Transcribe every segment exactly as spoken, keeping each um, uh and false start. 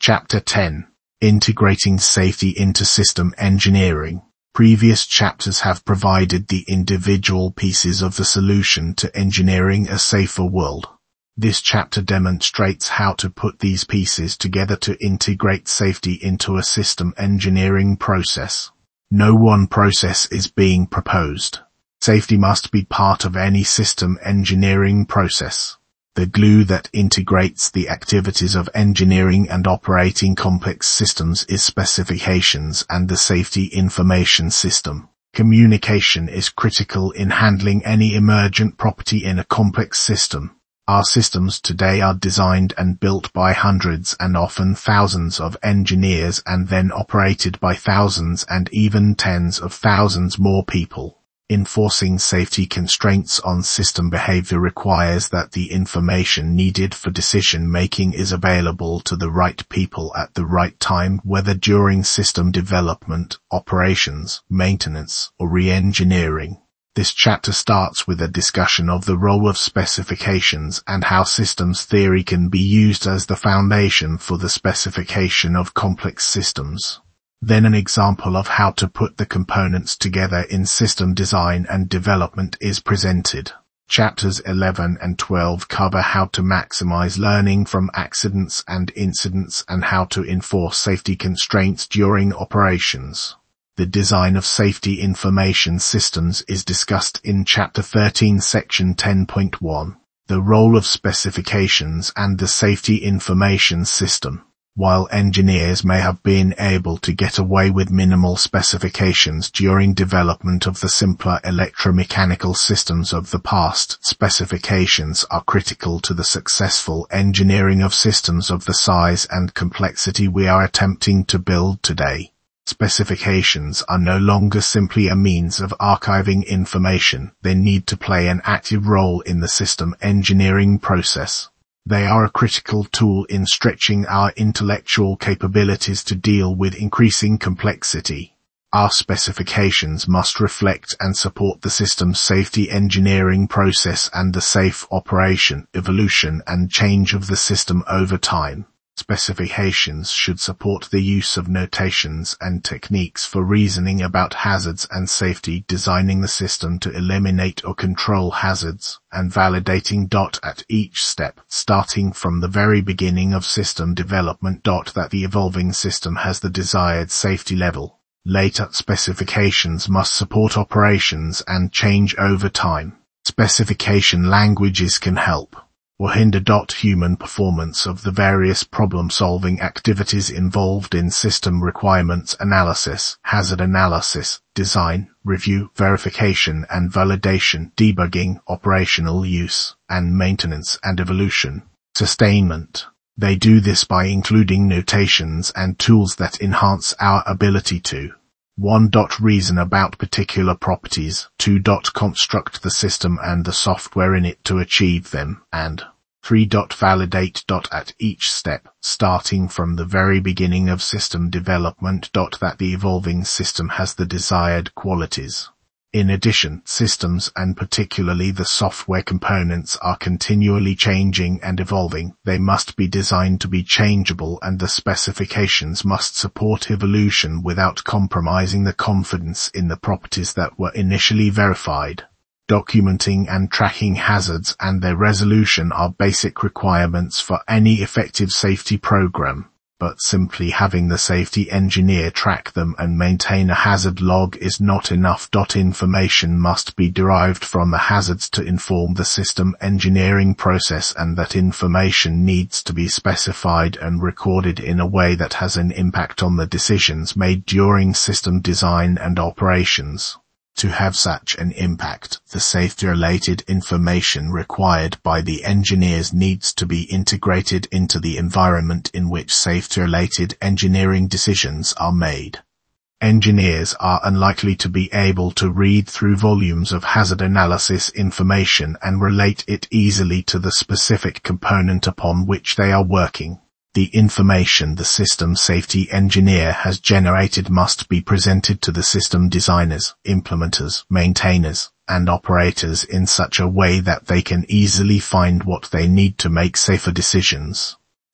Chapter ten. Integrating Safety into System Engineering. Previous chapters have provided the individual pieces of the solution to engineering a safer world. This chapter demonstrates how to put these pieces together to integrate safety into a system engineering process. No one process is being proposed. Safety must be part of any system engineering process. The glue that integrates the activities of engineering and operating complex systems is specifications and the safety information system. Communication is critical in handling any emergent property in a complex system. Our systems today are designed and built by hundreds and often thousands of engineers and then operated by thousands and even tens of thousands more people. Enforcing safety constraints on system behavior requires that the information needed for decision-making is available to the right people at the right time, whether during system development, operations, maintenance, or re-engineering. This chapter starts with a discussion of the role of specifications and how systems theory can be used as the foundation for the specification of complex systems. Then an example of how to put the components together in system design and development is presented. Chapters eleven and twelve cover how to maximize learning from accidents and incidents and how to enforce safety constraints during operations. The design of safety information systems is discussed in Chapter thirteen, Section ten point one. The role of specifications and the safety information system. While engineers may have been able to get away with minimal specifications during development of the simpler electromechanical systems of the past, specifications are critical to the successful engineering of systems of the size and complexity we are attempting to build today. Specifications are no longer simply a means of archiving information. They need to play an active role in the system engineering process. They are a critical tool in stretching our intellectual capabilities to deal with increasing complexity. Our specifications must reflect and support the system's safety engineering process and the safe operation, evolution, and change of the system over time. Specifications should support the use of notations and techniques for reasoning about hazards and safety, designing the system to eliminate or control hazards, and validating at each step, starting from the very beginning of system development that the evolving system has the desired safety level. Later, specifications must support operations and change over time. Specification languages can help or hinder human performance of the various problem-solving activities involved in system requirements analysis, hazard analysis, design, review, verification and validation, debugging, operational use, and maintenance and evolution. Sustainment. They do this by including notations and tools that enhance our ability to one. Reason about particular properties, two. Construct the system and the software in it to achieve them, and three. Validate at each step, starting from the very beginning of system development that the evolving system has the desired qualities. In addition, systems and particularly the software components are continually changing and evolving. They must be designed to be changeable and the specifications must support evolution without compromising the confidence in the properties that were initially verified. Documenting and tracking hazards and their resolution are basic requirements for any effective safety program. But simply having the safety engineer track them and maintain a hazard log is not enough. Information must be derived from the hazards to inform the system engineering process, and that information needs to be specified and recorded in a way that has an impact on the decisions made during system design and operations. To have such an impact, the safety-related information required by the engineers needs to be integrated into the environment in which safety-related engineering decisions are made. Engineers are unlikely to be able to read through volumes of hazard analysis information and relate it easily to the specific component upon which they are working. The information the system safety engineer has generated must be presented to the system designers, implementers, maintainers, and operators in such a way that they can easily find what they need to make safer decisions.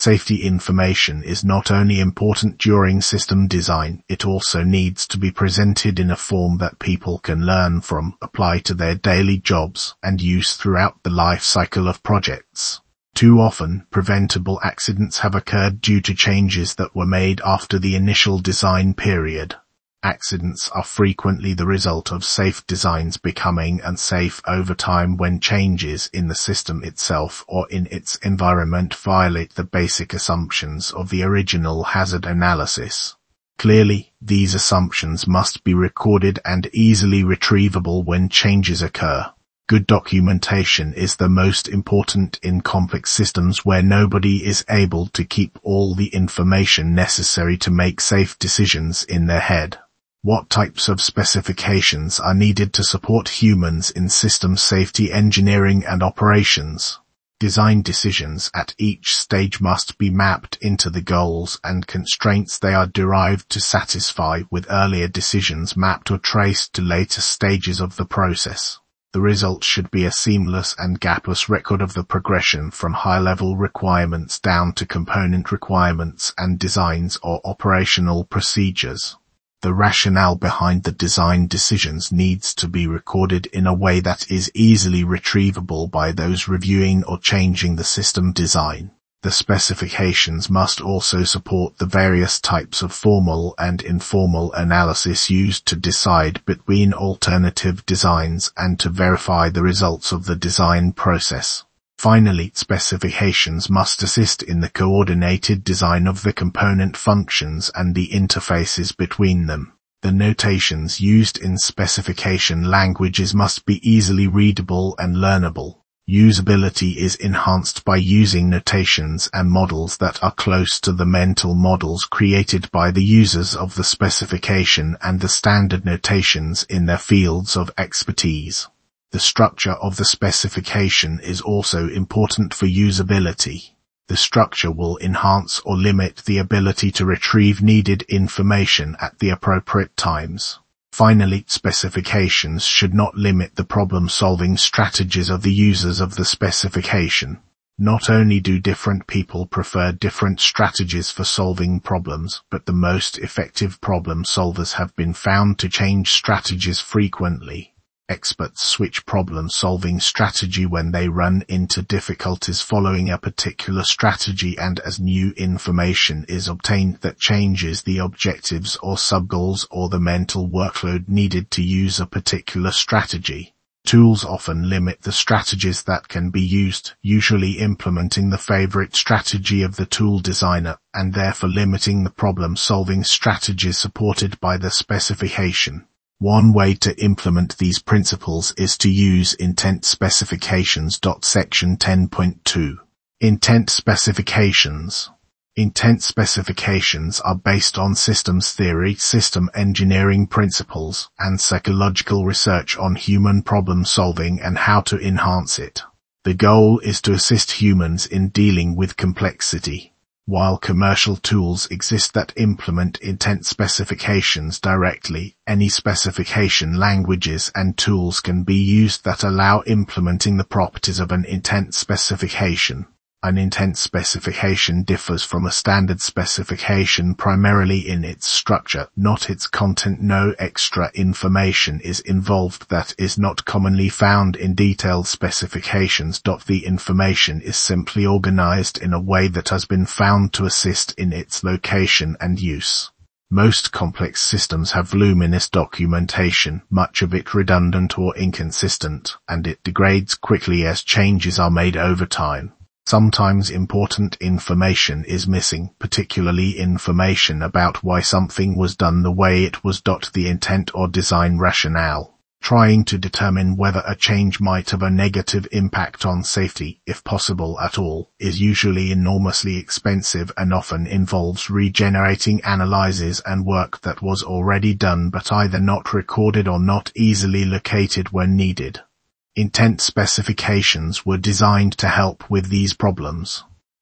Safety information is not only important during system design, it also needs to be presented in a form that people can learn from, apply to their daily jobs, and use throughout the life cycle of projects. Too often, preventable accidents have occurred due to changes that were made after the initial design period. Accidents are frequently the result of safe designs becoming unsafe over time when changes in the system itself or in its environment violate the basic assumptions of the original hazard analysis. Clearly, these assumptions must be recorded and easily retrievable when changes occur. Good documentation is the most important in complex systems where nobody is able to keep all the information necessary to make safe decisions in their head. What types of specifications are needed to support humans in system safety engineering and operations? Design decisions at each stage must be mapped into the goals and constraints they are derived to satisfy, with earlier decisions mapped or traced to later stages of the process. The result should be a seamless and gapless record of the progression from high-level requirements down to component requirements and designs or operational procedures. The rationale behind the design decisions needs to be recorded in a way that is easily retrievable by those reviewing or changing the system design. The specifications must also support the various types of formal and informal analysis used to decide between alternative designs and to verify the results of the design process. Finally, specifications must assist in the coordinated design of the component functions and the interfaces between them. The notations used in specification languages must be easily readable and learnable. Usability is enhanced by using notations and models that are close to the mental models created by the users of the specification and the standard notations in their fields of expertise. The structure of the specification is also important for usability. The structure will enhance or limit the ability to retrieve needed information at the appropriate times. Finally, specifications should not limit the problem-solving strategies of the users of the specification. Not only do different people prefer different strategies for solving problems, but the most effective problem solvers have been found to change strategies frequently. Experts switch problem-solving strategy when they run into difficulties following a particular strategy and as new information is obtained that changes the objectives or sub-goals or the mental workload needed to use a particular strategy. Tools often limit the strategies that can be used, usually implementing the favorite strategy of the tool designer, and therefore limiting the problem-solving strategies supported by the specification. One way to implement these principles is to use intent specifications. Section ten point two. Intent specifications. Intent specifications are based on systems theory, system engineering principles, and psychological research on human problem solving and how to enhance it. The goal is to assist humans in dealing with complexity. While commercial tools exist that implement intent specifications directly, any specification languages and tools can be used that allow implementing the properties of an intent specification. An intent specification differs from a standard specification primarily in its structure, not its content. No extra information is involved that is not commonly found in detailed specifications. The information is simply organized in a way that has been found to assist in its location and use. Most complex systems have voluminous documentation, much of it redundant or inconsistent, and it degrades quickly as changes are made over time. Sometimes important information is missing, particularly information about why something was done the way it was. The intent or design rationale. Trying to determine whether a change might have a negative impact on safety, if possible at all, is usually enormously expensive and often involves regenerating analyses and work that was already done but either not recorded or not easily located when needed. Intent specifications were designed to help with these problems.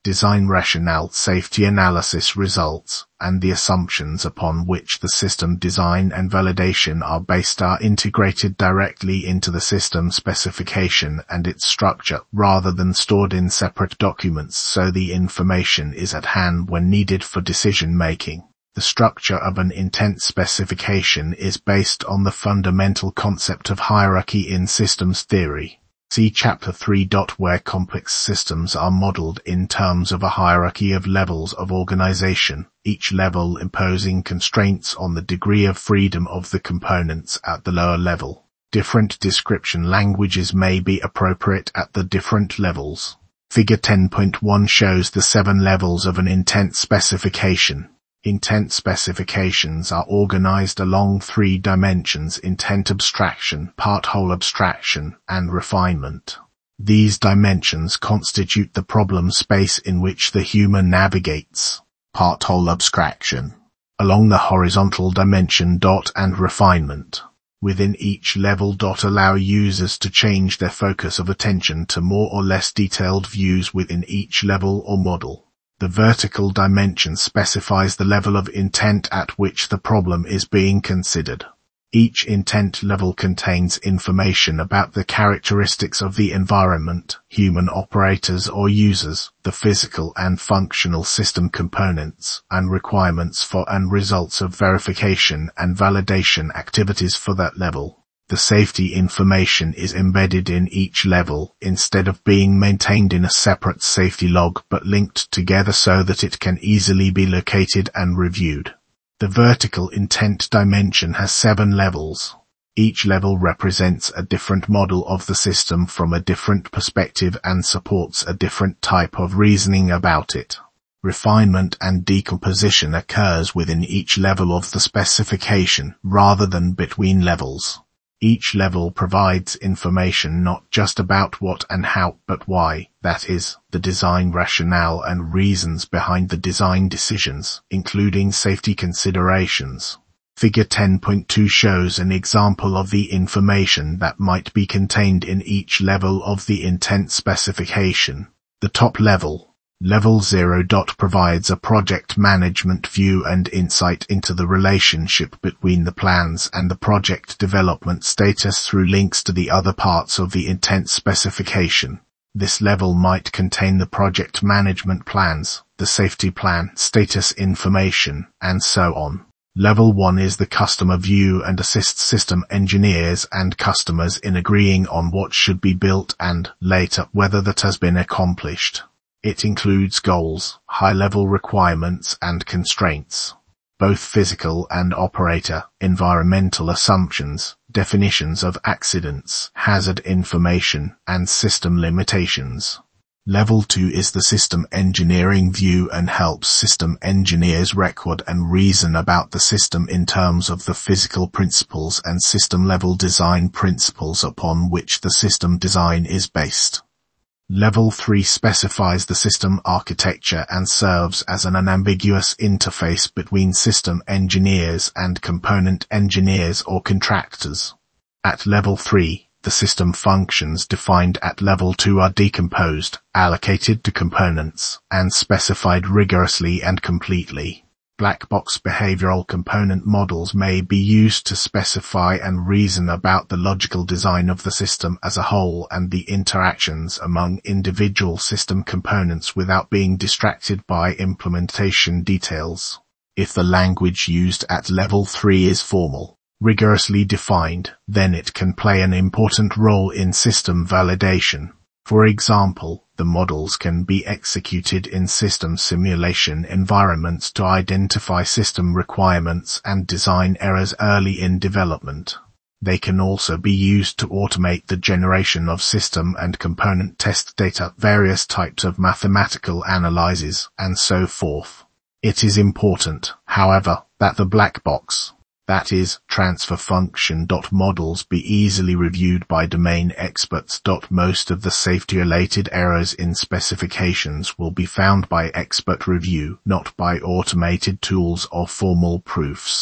design rationale, safety analysis results, and the assumptions upon which the system design and validation are based are integrated directly into the system specification and its structure, rather than stored in separate documents, so the information is at hand when needed for decision making. The structure of an intent specification is based on the fundamental concept of hierarchy in systems theory. See Chapter three. Where complex systems are modeled in terms of a hierarchy of levels of organization, each level imposing constraints on the degree of freedom of the components at the lower level. Different description languages may be appropriate at the different levels. Figure ten point one shows the seven levels of an intent specification. Intent specifications are organized along three dimensions: intent abstraction, part-whole abstraction, and refinement. These dimensions constitute the problem space in which the human navigates. Part-whole abstraction along the horizontal dimension dot and refinement. Within each level dot allow users to change their focus of attention to more or less detailed views within each level or model. The vertical dimension specifies the level of intent at which the problem is being considered. Each intent level contains information about the characteristics of the environment, human operators or users, the physical and functional system components, and requirements for and results of verification and validation activities for that level. The safety information is embedded in each level, instead of being maintained in a separate safety log but linked together so that it can easily be located and reviewed. The vertical intent dimension has seven levels. Each level represents a different model of the system from a different perspective and supports a different type of reasoning about it. Refinement and decomposition occurs within each level of the specification, rather than between levels. Each level provides information not just about what and how, but why, that is, the design rationale and reasons behind the design decisions, including safety considerations. Figure ten point two shows an example of the information that might be contained in each level of the intent specification. The top level, Level zero. Provides a project management view and insight into the relationship between the plans and the project development status through links to the other parts of the intent specification. This level might contain the project management plans, the safety plan, status information, and so on. Level one is the customer view and assists system engineers and customers in agreeing on what should be built and, later, whether that has been accomplished. It includes goals, high-level requirements and constraints, both physical and operator, environmental assumptions, definitions of accidents, hazard information, and system limitations. Level two is the system engineering view and helps system engineers record and reason about the system in terms of the physical principles and system-level design principles upon which the system design is based. Level three specifies the system architecture and serves as an unambiguous interface between system engineers and component engineers or contractors. At Level three, the system functions defined at Level two are decomposed, allocated to components, and specified rigorously and completely. Black box behavioral component models may be used to specify and reason about the logical design of the system as a whole and the interactions among individual system components without being distracted by implementation details. If the language used at Level three is formal, rigorously defined, then it can play an important role in system validation. For example, the models can be executed in system simulation environments to identify system requirements and design errors early in development. They can also be used to automate the generation of system and component test data, various types of mathematical analyses, and so forth. It is important, however, that the black box, that is, transfer function models be easily reviewed by domain experts. Most of the safety-related errors in specifications will be found by expert review, not by automated tools or formal proofs.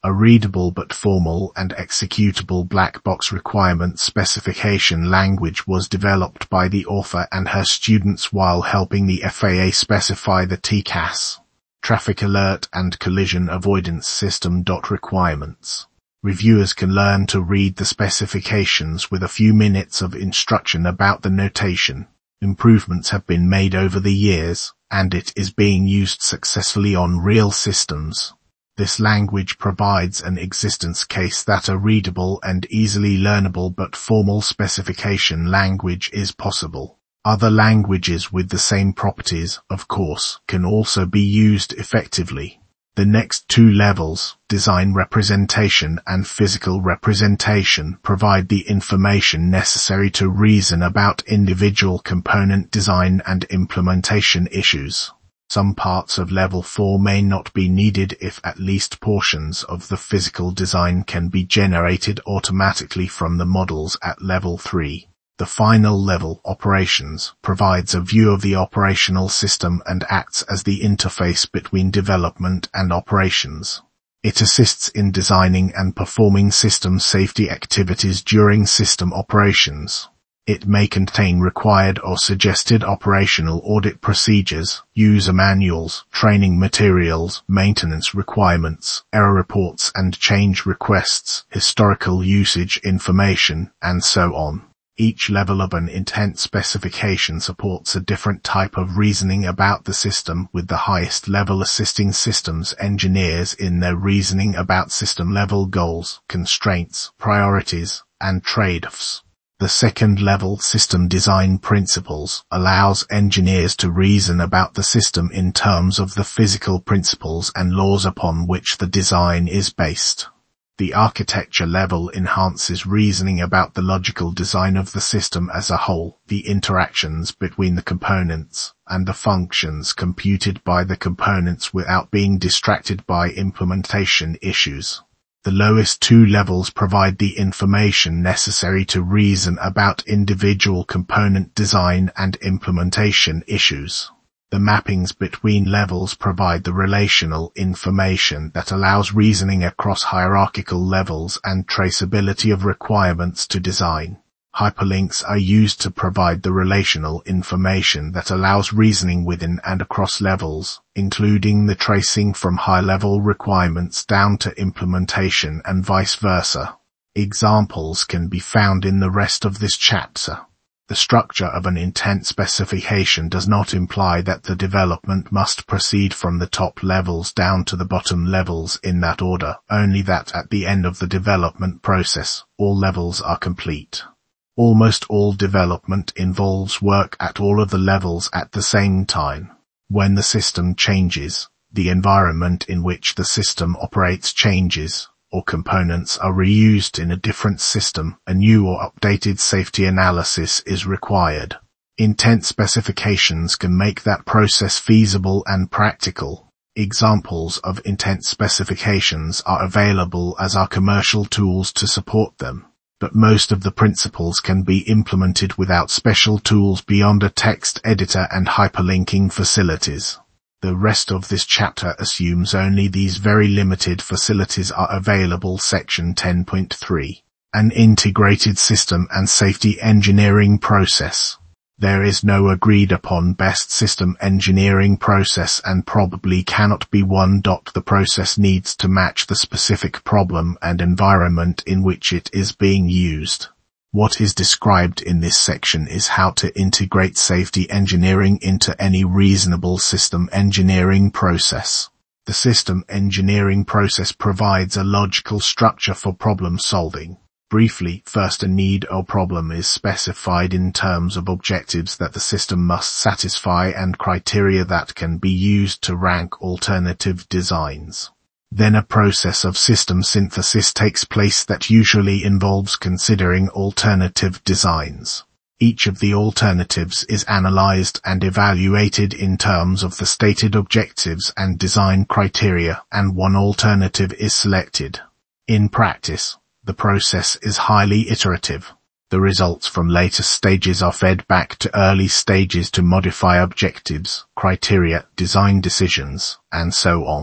A readable but formal and executable black box requirement specification language was developed by the author and her students while helping the F A A specify the T C A S, Traffic Alert and Collision Avoidance System. Requirements. Reviewers can learn to read the specifications with a few minutes of instruction about the notation. Improvements have been made over the years, and it is being used successfully on real systems. This language provides an existence case that a readable and easily learnable but formal specification language is possible. Other languages with the same properties, of course, can also be used effectively. The next two levels, design representation and physical representation, provide the information necessary to reason about individual component design and implementation issues. Some parts of level four may not be needed if at least portions of the physical design can be generated automatically from the models at level three. The final level, operations, provides a view of the operational system and acts as the interface between development and operations. It assists in designing and performing system safety activities during system operations. It may contain required or suggested operational audit procedures, user manuals, training materials, maintenance requirements, error reports and change requests, historical usage information, and so on. Each level of an intent specification supports a different type of reasoning about the system, with the highest level assisting systems engineers in their reasoning about system-level goals, constraints, priorities, and trade-offs. The second level, system design principles, allows engineers to reason about the system in terms of the physical principles and laws upon which the design is based. The architecture level enhances reasoning about the logical design of the system as a whole, the interactions between the components, and the functions computed by the components without being distracted by implementation issues. The lowest two levels provide the information necessary to reason about individual component design and implementation issues. The mappings between levels provide the relational information that allows reasoning across hierarchical levels and traceability of requirements to design. Hyperlinks are used to provide the relational information that allows reasoning within and across levels, including the tracing from high-level requirements down to implementation and vice versa. Examples can be found in the rest of this chapter. The structure of an intent specification does not imply that the development must proceed from the top levels down to the bottom levels in that order, only that at the end of the development process, all levels are complete. Almost all development involves work at all of the levels at the same time. When the system changes, the environment in which the system operates changes, or components are reused in a different system, a new or updated safety analysis is required. Intent specifications can make that process feasible and practical. Examples of intent specifications are available as are commercial tools to support them, but most of the principles can be implemented without special tools beyond a text editor and hyperlinking facilities. The rest of this chapter assumes only these very limited facilities are available. Section ten point three. An integrated system and safety engineering process. There is no agreed upon best system engineering process and probably cannot be one. The process needs to match the specific problem and environment in which it is being used. What is described in this section is how to integrate safety engineering into any reasonable system engineering process. The system engineering process provides a logical structure for problem solving. Briefly, first a need or problem is specified in terms of objectives that the system must satisfy and criteria that can be used to rank alternative designs. Then a process of system synthesis takes place that usually involves considering alternative designs. Each of the alternatives is analyzed and evaluated in terms of the stated objectives and design criteria, and one alternative is selected. In practice, the process is highly iterative. The results from later stages are fed back to early stages to modify objectives, criteria, design decisions, and so on.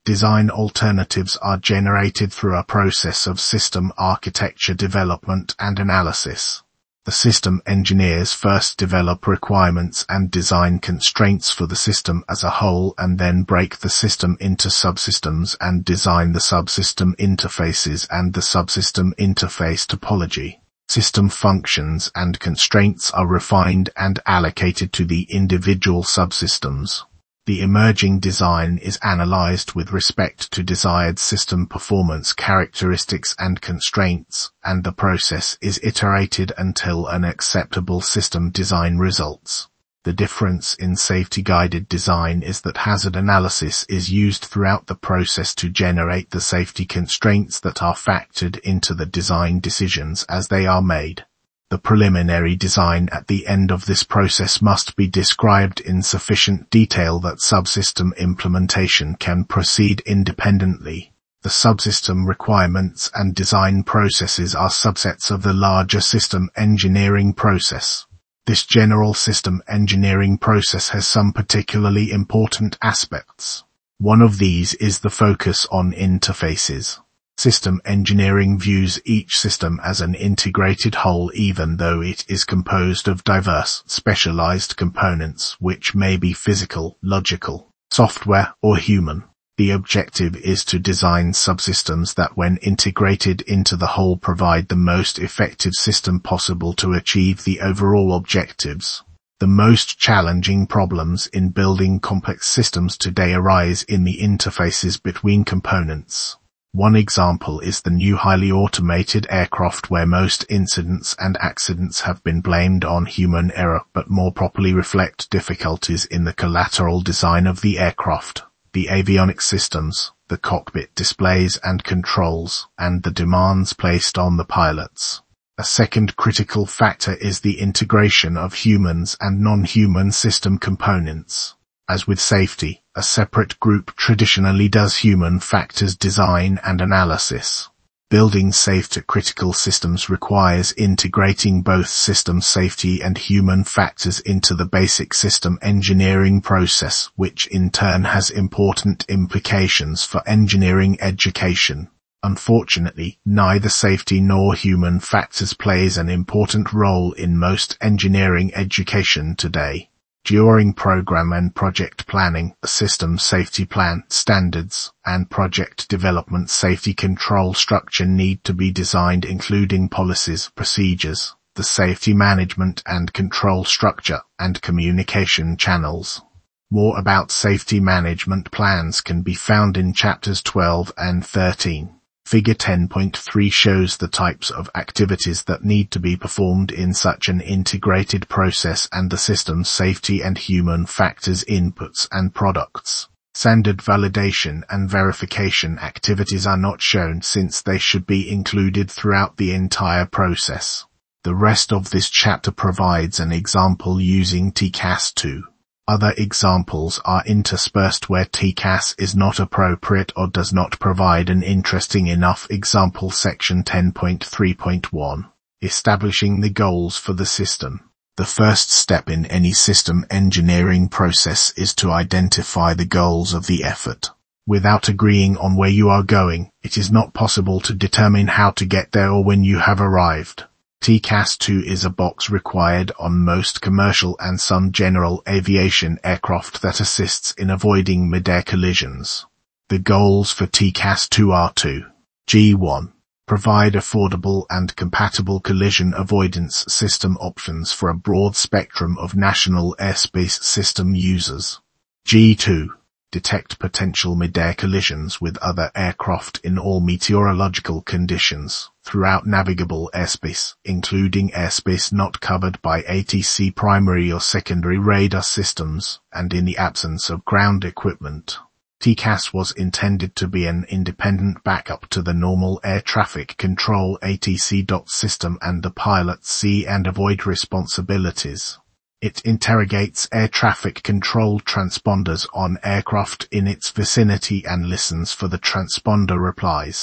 Design alternatives are generated through a process of system architecture development and analysis. The system engineers first develop requirements and design constraints for the system as a whole and then break the system into subsystems and design the subsystem interfaces and the subsystem interface topology. System functions and constraints are refined and allocated to the individual subsystems. The emerging design is analyzed with respect to desired system performance characteristics and constraints, and the process is iterated until an acceptable system design results. The difference in safety-guided design is that hazard analysis is used throughout the process to generate the safety constraints that are factored into the design decisions as they are made. The preliminary design at the end of this process must be described in sufficient detail that subsystem implementation can proceed independently. The subsystem requirements and design processes are subsets of the larger system engineering process. This general system engineering process has some particularly important aspects. One of these is the focus on interfaces. System engineering views each system as an integrated whole even though it is composed of diverse, specialized components which may be physical, logical, software, or human. The objective is to design subsystems that when integrated into the whole provide the most effective system possible to achieve the overall objectives. The most challenging problems in building complex systems today arise in the interfaces between components. One example is the new highly automated aircraft where most incidents and accidents have been blamed on human error but more properly reflect difficulties in the collateral design of the aircraft, the avionics systems, the cockpit displays and controls, and the demands placed on the pilots. A second critical factor is the integration of humans and non-human system components. As with safety, a separate group traditionally does human factors design and analysis. Building safe to critical systems requires integrating both system safety and human factors into the basic system engineering process, which in turn has important implications for engineering education. Unfortunately, neither safety nor human factors plays an important role in most engineering education today. During program and project planning, a system safety plan, standards, and project development safety control structure need to be designed including policies, procedures, the safety management and control structure, and communication channels. More about safety management plans can be found in chapters twelve and thirteen. Figure ten point three shows the types of activities that need to be performed in such an integrated process and the system's safety and human factors inputs and products. Standard validation and verification activities are not shown since they should be included throughout the entire process. The rest of this chapter provides an example using T C A S two. Other examples are interspersed where T C A S is not appropriate or does not provide an interesting enough example. Section ten point three point one. Establishing the goals for the system. The first step in any system engineering process is to identify the goals of the effort. Without agreeing on where you are going, it is not possible to determine how to get there or when you have arrived. T C A S two is a box required on most commercial and some general aviation aircraft that assists in avoiding mid-air collisions. The goals for T C A S two are to G one. Provide affordable and compatible collision avoidance system options for a broad spectrum of national airspace system users. G two. Detect potential mid-air collisions with other aircraft in all meteorological conditions, throughout navigable airspace, including airspace not covered by A T C primary or secondary radar systems, and in the absence of ground equipment. T C A S was intended to be an independent backup to the normal air traffic control A T C system and the pilot's see and avoid responsibilities. It interrogates air traffic control transponders on aircraft in its vicinity and listens for the transponder replies.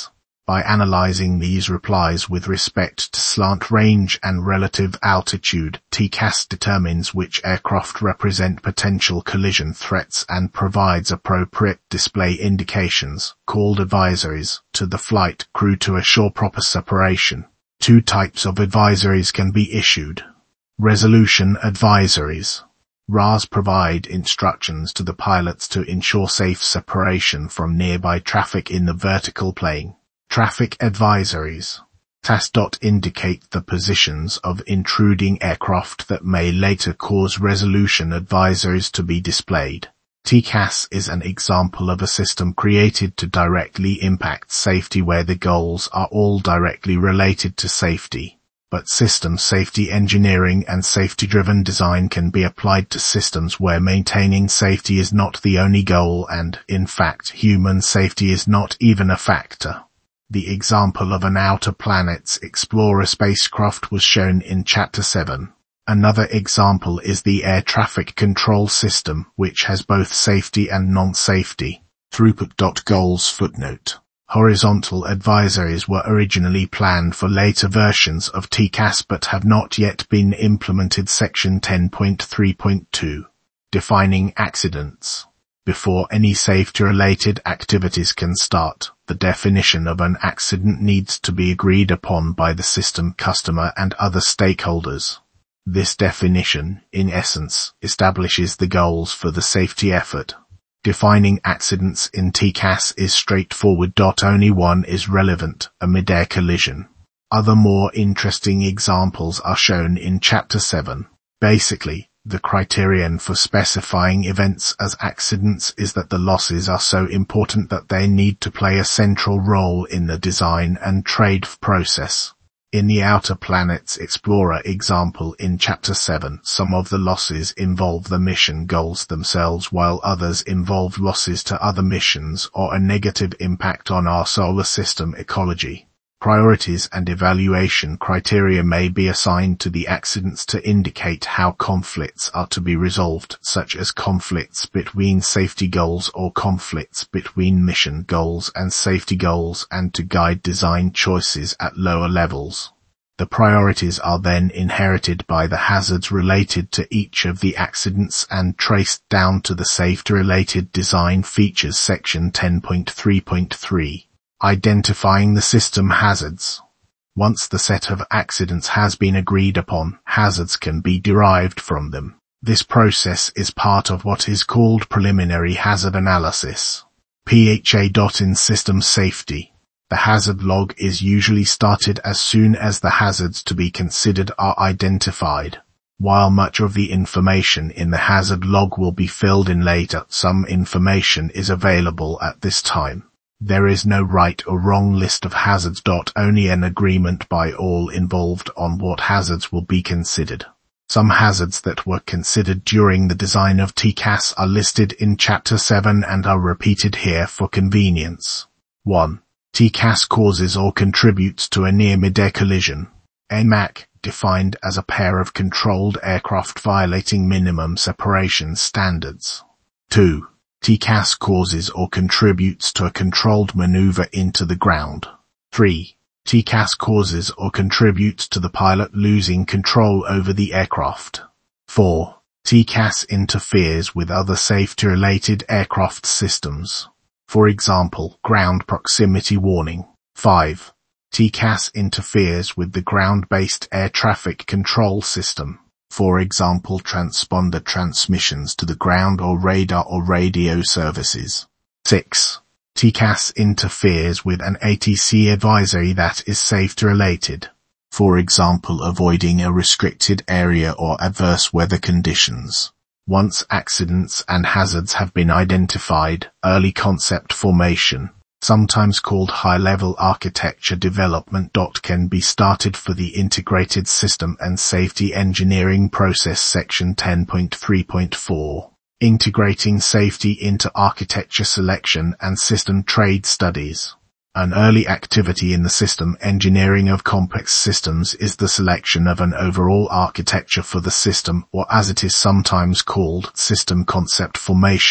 By analyzing these replies with respect to slant range and relative altitude, T C A S determines which aircraft represent potential collision threats and provides appropriate display indications, called advisories, to the flight crew to assure proper separation. Two types of advisories can be issued. Resolution advisories. R A S provide instructions to the pilots to ensure safe separation from nearby traffic in the vertical plane. Traffic advisories. T A S. Indicate the positions of intruding aircraft that may later cause resolution advisories to be displayed. T C A S is an example of a system created to directly impact safety where the goals are all directly related to safety. But system safety engineering and safety-driven design can be applied to systems where maintaining safety is not the only goal and, in fact, human safety is not even a factor. The example of an Outer Planets Explorer spacecraft was shown in Chapter seven. Another example is the air traffic control system, which has both safety and non-safety. Throughput. Goals footnote. Horizontal advisories were originally planned for later versions of T C A S but have not yet been implemented. Section ten point three point two. Defining accidents. Before any safety-related activities can start, the definition of an accident needs to be agreed upon by the system customer and other stakeholders. This definition, in essence, establishes the goals for the safety effort. Defining accidents in T C A S is straightforward. Only one is relevant, a mid-air collision. Other more interesting examples are shown in Chapter seven. Basically, the criterion for specifying events as accidents is that the losses are so important that they need to play a central role in the design and trade process. In the Outer Planets Explorer example in Chapter seven, some of the losses involve the mission goals themselves while others involve losses to other missions or a negative impact on our solar system ecology. Priorities and evaluation criteria may be assigned to the accidents to indicate how conflicts are to be resolved, such as conflicts between safety goals or conflicts between mission goals and safety goals, and to guide design choices at lower levels. The priorities are then inherited by the hazards related to each of the accidents and traced down to the safety-related design features. Section ten point three point three. Identifying the system hazards. Once the set of accidents has been agreed upon, hazards can be derived from them. This process is part of what is called preliminary hazard analysis. P H A. In system safety, the hazard log is usually started as soon as the hazards to be considered are identified. While much of the information in the hazard log will be filled in later, some information is available at this time. There is no right or wrong list of hazards. Only an agreement by all involved on what hazards will be considered. Some hazards that were considered during the design of T C A S are listed in Chapter seven and are repeated here for convenience. one. T C A S causes or contributes to a near-midair collision. N M A C, defined as a pair of controlled aircraft violating minimum separation standards. two. T C A S causes or contributes to a controlled maneuver into the ground. three. T C A S causes or contributes to the pilot losing control over the aircraft. four. T C A S interferes with other safety-related aircraft systems. For example, ground proximity warning. five. T C A S interferes with the ground-based air traffic control system. For example, transponder transmissions to the ground or radar or radio services. six. T C A S interferes with an A T C advisory that is safety-related. For example, avoiding a restricted area or adverse weather conditions. Once accidents and hazards have been identified, early concept formation, sometimes called high-level architecture development, can be started for the integrated system and safety engineering process. Section ten point three point four. Integrating safety into architecture selection and system trade studies. An early activity in the system engineering of complex systems is the selection of an overall architecture for the system, or as it is sometimes called, system concept formation.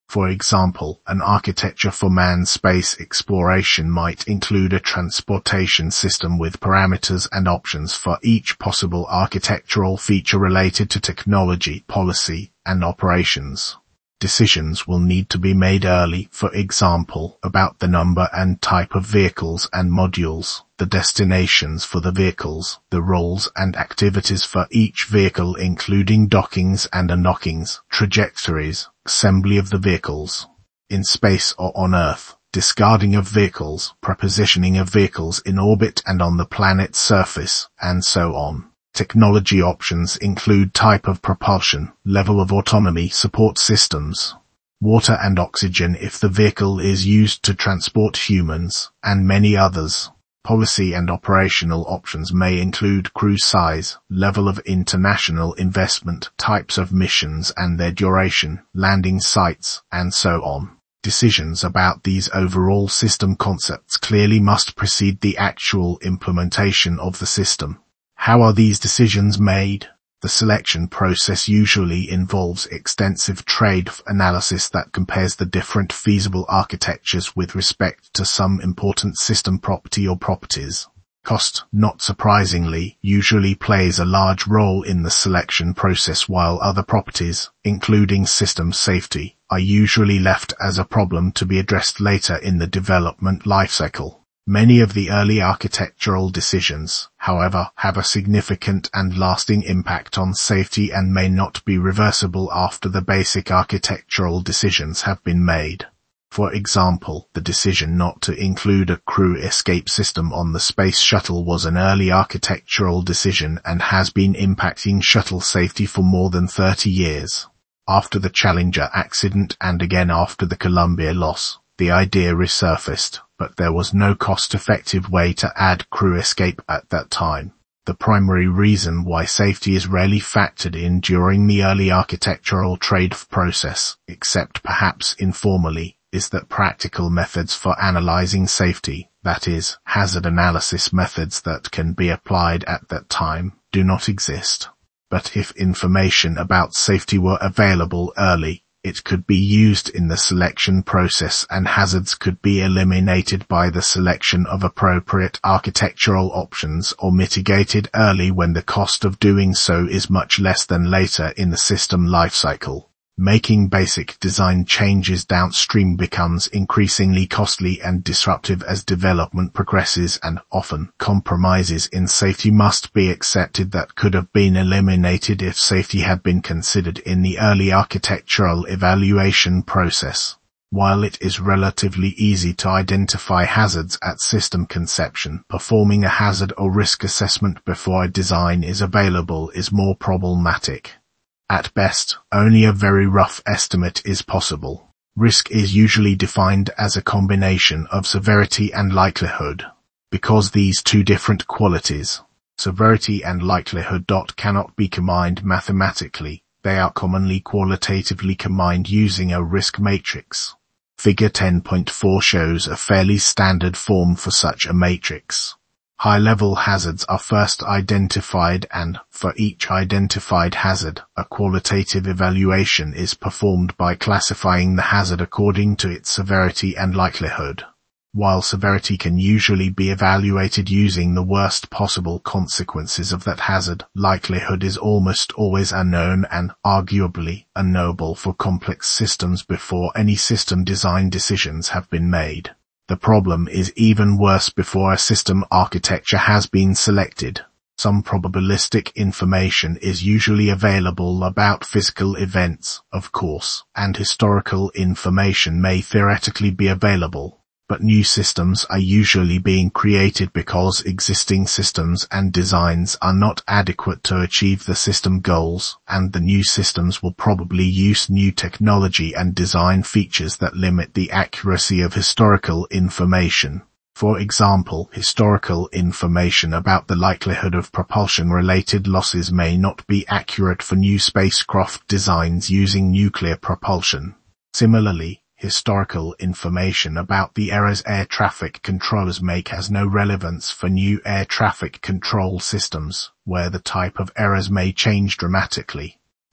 For example, an architecture for manned space exploration might include a transportation system with parameters and options for each possible architectural feature related to technology, policy, and operations. Decisions will need to be made early, for example, about the number and type of vehicles and modules, the destinations for the vehicles, the roles and activities for each vehicle including dockings and undockings, trajectories, assembly of the vehicles in space or on Earth, discarding of vehicles, prepositioning of vehicles in orbit and on the planet's surface, and so on. Technology options include type of propulsion, level of autonomy, support systems, water and oxygen if the vehicle is used to transport humans, and many others. Policy and operational options may include crew size, level of international investment, types of missions and their duration, landing sites, and so on. Decisions about these overall system concepts clearly must precede the actual implementation of the system. How are these decisions made? The selection process usually involves extensive trade-off analysis that compares the different feasible architectures with respect to some important system property or properties. Cost, not surprisingly, usually plays a large role in the selection process, while other properties, including system safety, are usually left as a problem to be addressed later in the development lifecycle. Many of the early architectural decisions, however, have a significant and lasting impact on safety and may not be reversible after the basic architectural decisions have been made. For example, the decision not to include a crew escape system on the Space Shuttle was an early architectural decision and has been impacting shuttle safety for more than thirty years. After the Challenger accident and again after the Columbia loss, the idea resurfaced, but there was no cost-effective way to add crew escape at that time. The primary reason why safety is rarely factored in during the early architectural trade-off process, except perhaps informally, is that practical methods for analyzing safety, that is, hazard analysis methods that can be applied at that time, do not exist. But if information about safety were available early, it could be used in the selection process and hazards could be eliminated by the selection of appropriate architectural options or mitigated early when the cost of doing so is much less than later in the system lifecycle. Making basic design changes downstream becomes increasingly costly and disruptive as development progresses, and often compromises in safety must be accepted that could have been eliminated if safety had been considered in the early architectural evaluation process. While it is relatively easy to identify hazards at system conception, performing a hazard or risk assessment before a design is available is more problematic. At best, only a very rough estimate is possible. Risk is usually defined as a combination of severity and likelihood. Because these two different qualities, severity and likelihood, cannot be combined mathematically, they are commonly qualitatively combined using a risk matrix. Figure ten point four shows a fairly standard form for such a matrix. High-level hazards are first identified and, for each identified hazard, a qualitative evaluation is performed by classifying the hazard according to its severity and likelihood. While severity can usually be evaluated using the worst possible consequences of that hazard, likelihood is almost always unknown and, arguably, unknowable for complex systems before any system design decisions have been made. The problem is even worse before a system architecture has been selected. Some probabilistic information is usually available about physical events, of course, and historical information may theoretically be available. But new systems are usually being created because existing systems and designs are not adequate to achieve the system goals, and the new systems will probably use new technology and design features that limit the accuracy of historical information. For example, historical information about the likelihood of propulsion-related losses may not be accurate for new spacecraft designs using nuclear propulsion. Similarly, historical information about the errors air traffic controllers make has no relevance for new air traffic control systems, where the type of errors may change dramatically.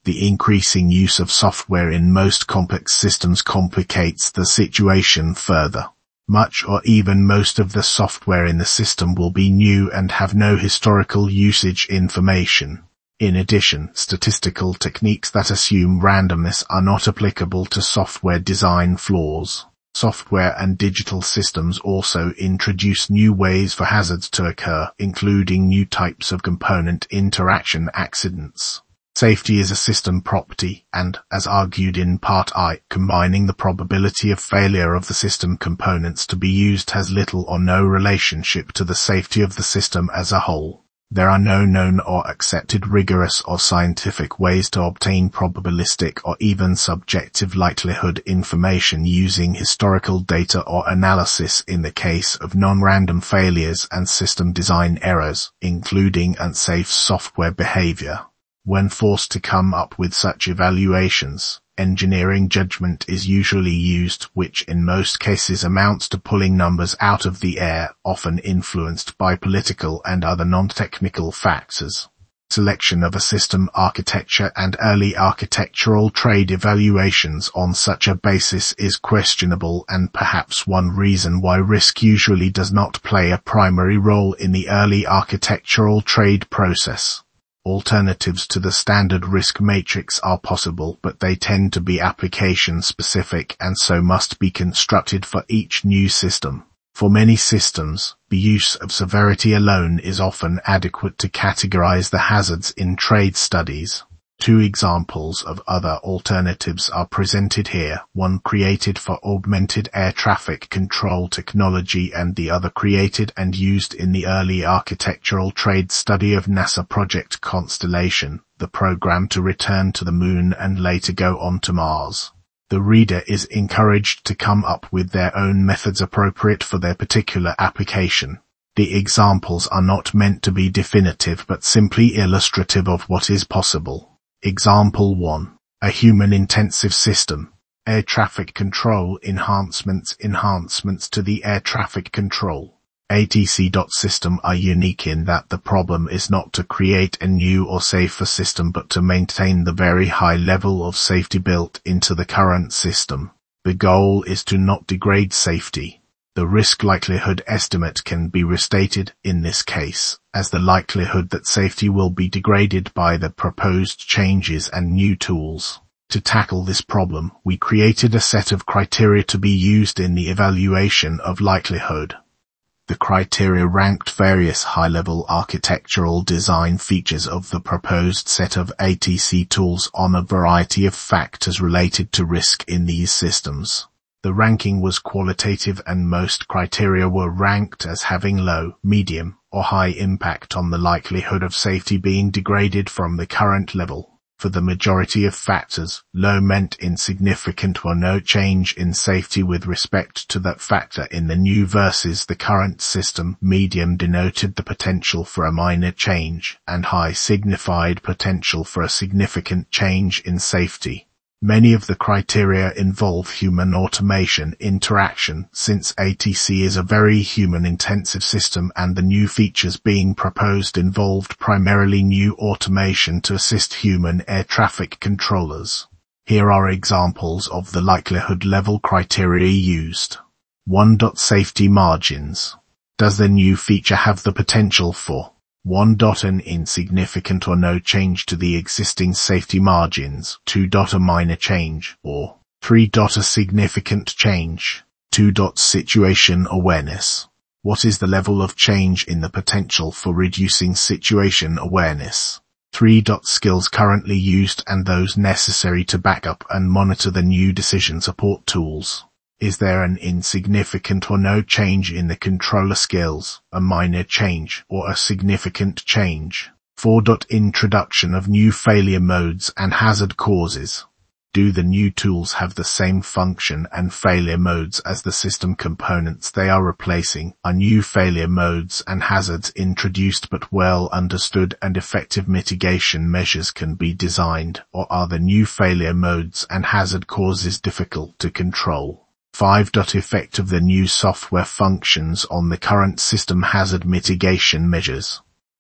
The increasing use of software in most complex systems complicates the situation further. Much or even most of the software in the system will be new and have no historical usage information. In addition, statistical techniques that assume randomness are not applicable to software design flaws. Software and digital systems also introduce new ways for hazards to occur, including new types of component interaction accidents. Safety is a system property and, as argued in Part I, combining the probability of failure of the system components to be used has little or no relationship to the safety of the system as a whole. There are no known or accepted rigorous or scientific ways to obtain probabilistic or even subjective likelihood information using historical data or analysis in the case of non-random failures and system design errors, including unsafe software behavior. When forced to come up with such evaluations, engineering judgment is usually used, which in most cases amounts to pulling numbers out of the air, often influenced by political and other non-technical factors. Selection of a system architecture and early architectural trade evaluations on such a basis is questionable and perhaps one reason why risk usually does not play a primary role in the early architectural trade process. Alternatives to the standard risk matrix are possible, but they tend to be application-specific and so must be constructed for each new system. For many systems, the use of severity alone is often adequate to categorize the hazards in trade studies. Two examples of other alternatives are presented here, one created for augmented air traffic control technology and the other created and used in the early architectural trade study of NASA Project Constellation, the program to return to the Moon and later go on to Mars. The reader is encouraged to come up with their own methods appropriate for their particular application. The examples are not meant to be definitive but simply illustrative of what is possible. Example one. A human-intensive system. Air traffic control enhancements Enhancements to the air traffic control A T C system are unique in that the problem is not to create a new or safer system but to maintain the very high level of safety built into the current system. The goal is to not degrade safety. The risk likelihood estimate can be restated, in this case, as the likelihood that safety will be degraded by the proposed changes and new tools. To tackle this problem, we created a set of criteria to be used in the evaluation of likelihood. The criteria ranked various high-level architectural design features of the proposed set of A T C tools on a variety of factors related to risk in these systems. The ranking was qualitative and most criteria were ranked as having low, medium, or high impact on the likelihood of safety being degraded from the current level. For the majority of factors, low meant insignificant or no change in safety with respect to that factor in the new versus the current system. Medium denoted the potential for a minor change, and high signified potential for a significant change in safety. Many of the criteria involve human automation interaction, since A T C is a very human-intensive system and the new features being proposed involved primarily new automation to assist human air traffic controllers. Here are examples of the likelihood level criteria used. one. Safety margins. Does the new feature have the potential for one. An insignificant or no change to the existing safety margins, two. A minor change, or three. A significant change. two. Situation awareness. What is the level of change in the potential for reducing situation awareness? three. Skills currently used and those necessary to back up and monitor the new decision support tools. Is there an insignificant or no change in the controller skills, a minor change, or a significant change? four. Introduction of new failure modes and hazard causes. Do the new tools have the same function and failure modes as the system components they are replacing? Are new failure modes and hazards introduced but well understood and effective mitigation measures can be designed, or are the new failure modes and hazard causes difficult to control? five. Effect of the new software functions on the current system hazard mitigation measures.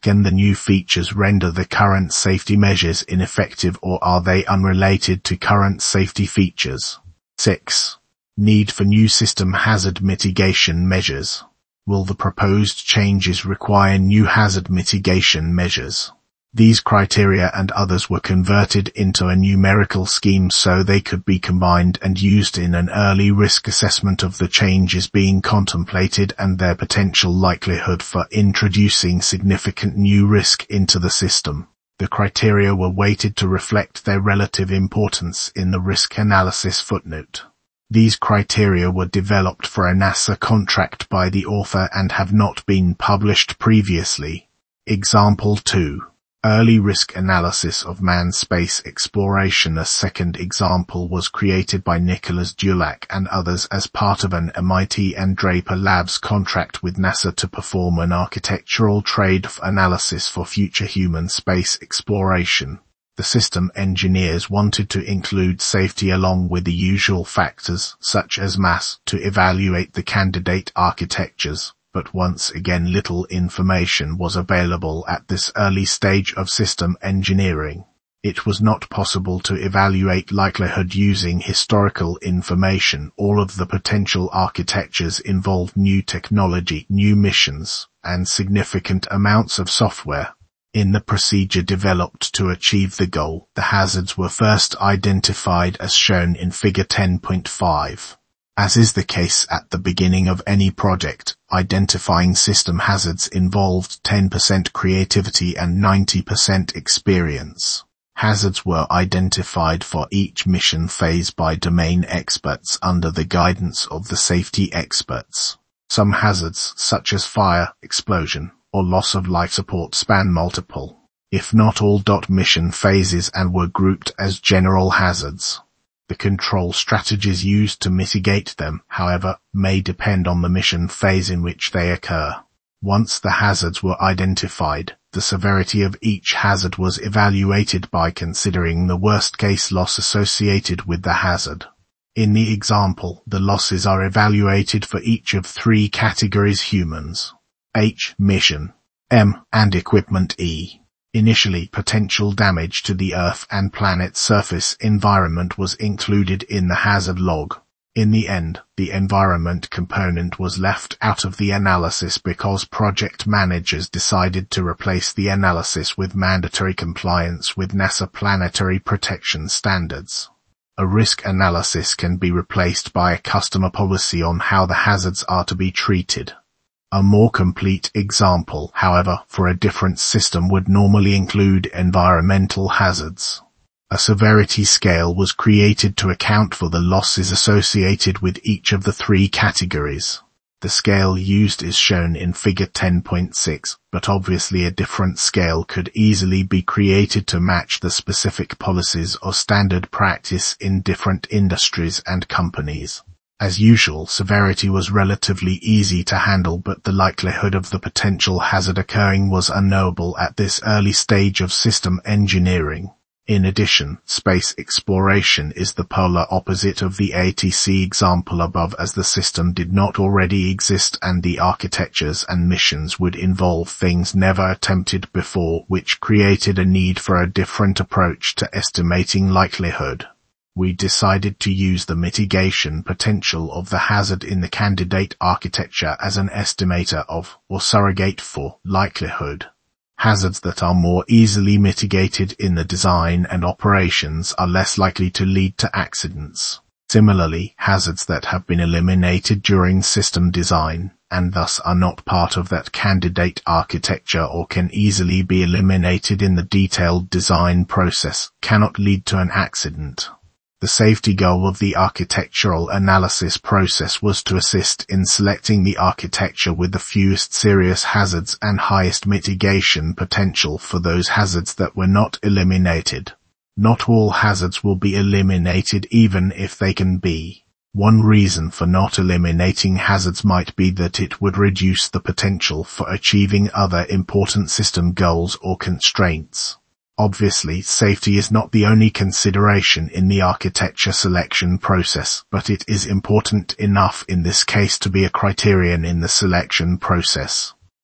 Can the new features render the current safety measures ineffective, or are they unrelated to current safety features? six. Need for new system hazard mitigation measures. Will the proposed changes require new hazard mitigation measures? These criteria and others were converted into a numerical scheme so they could be combined and used in an early risk assessment of the changes being contemplated and their potential likelihood for introducing significant new risk into the system. The criteria were weighted to reflect their relative importance in the risk analysis footnote. These criteria were developed for a NASA contract by the author and have not been published previously. Example two. Early risk analysis of manned space exploration. A second example was created by Nicholas Dulac and others as part of an M I T and Draper Labs contract with NASA to perform an architectural trade-off analysis for future human space exploration. The system engineers wanted to include safety along with the usual factors, such as mass, to evaluate the candidate architectures. But once again little information was available at this early stage of system engineering. It was not possible to evaluate likelihood using historical information. All of the potential architectures involved new technology, new missions, and significant amounts of software. In the procedure developed to achieve the goal, the hazards were first identified as shown in Figure ten point five. As is the case at the beginning of any project, identifying system hazards involved ten percent creativity and ninety percent experience. Hazards were identified for each mission phase by domain experts under the guidance of the safety experts. Some hazards, such as fire, explosion, or loss of life support, span multiple, if not all, mission phases and were grouped as general hazards. The control strategies used to mitigate them, however, may depend on the mission phase in which they occur. Once the hazards were identified, the severity of each hazard was evaluated by considering the worst-case loss associated with the hazard. In the example, the losses are evaluated for each of three categories: humans, H, mission, M, and equipment, E. Initially, potential damage to the Earth and planet's surface environment was included in the hazard log. In the end, the environment component was left out of the analysis because project managers decided to replace the analysis with mandatory compliance with NASA planetary protection standards. A risk analysis can be replaced by a customer policy on how the hazards are to be treated. A more complete example, however, for a different system would normally include environmental hazards. A severity scale was created to account for the losses associated with each of the three categories. The scale used is shown in Figure ten point six, but obviously a different scale could easily be created to match the specific policies or standard practice in different industries and companies. As usual, severity was relatively easy to handle, but the likelihood of the potential hazard occurring was unknowable at this early stage of system engineering. In addition, space exploration is the polar opposite of the A T C example above, as the system did not already exist and the architectures and missions would involve things never attempted before, which created a need for a different approach to estimating likelihood. We decided to use the mitigation potential of the hazard in the candidate architecture as an estimator of, or surrogate for, likelihood. Hazards that are more easily mitigated in the design and operations are less likely to lead to accidents. Similarly, hazards that have been eliminated during system design, and thus are not part of that candidate architecture or can easily be eliminated in the detailed design process, cannot lead to an accident. The safety goal of the architectural analysis process was to assist in selecting the architecture with the fewest serious hazards and highest mitigation potential for those hazards that were not eliminated. Not all hazards will be eliminated even if they can be. One reason for not eliminating hazards might be that it would reduce the potential for achieving other important system goals or constraints. Obviously, safety is not the only consideration in the architecture selection process, but it is important enough in this case to be a criterion in the selection process.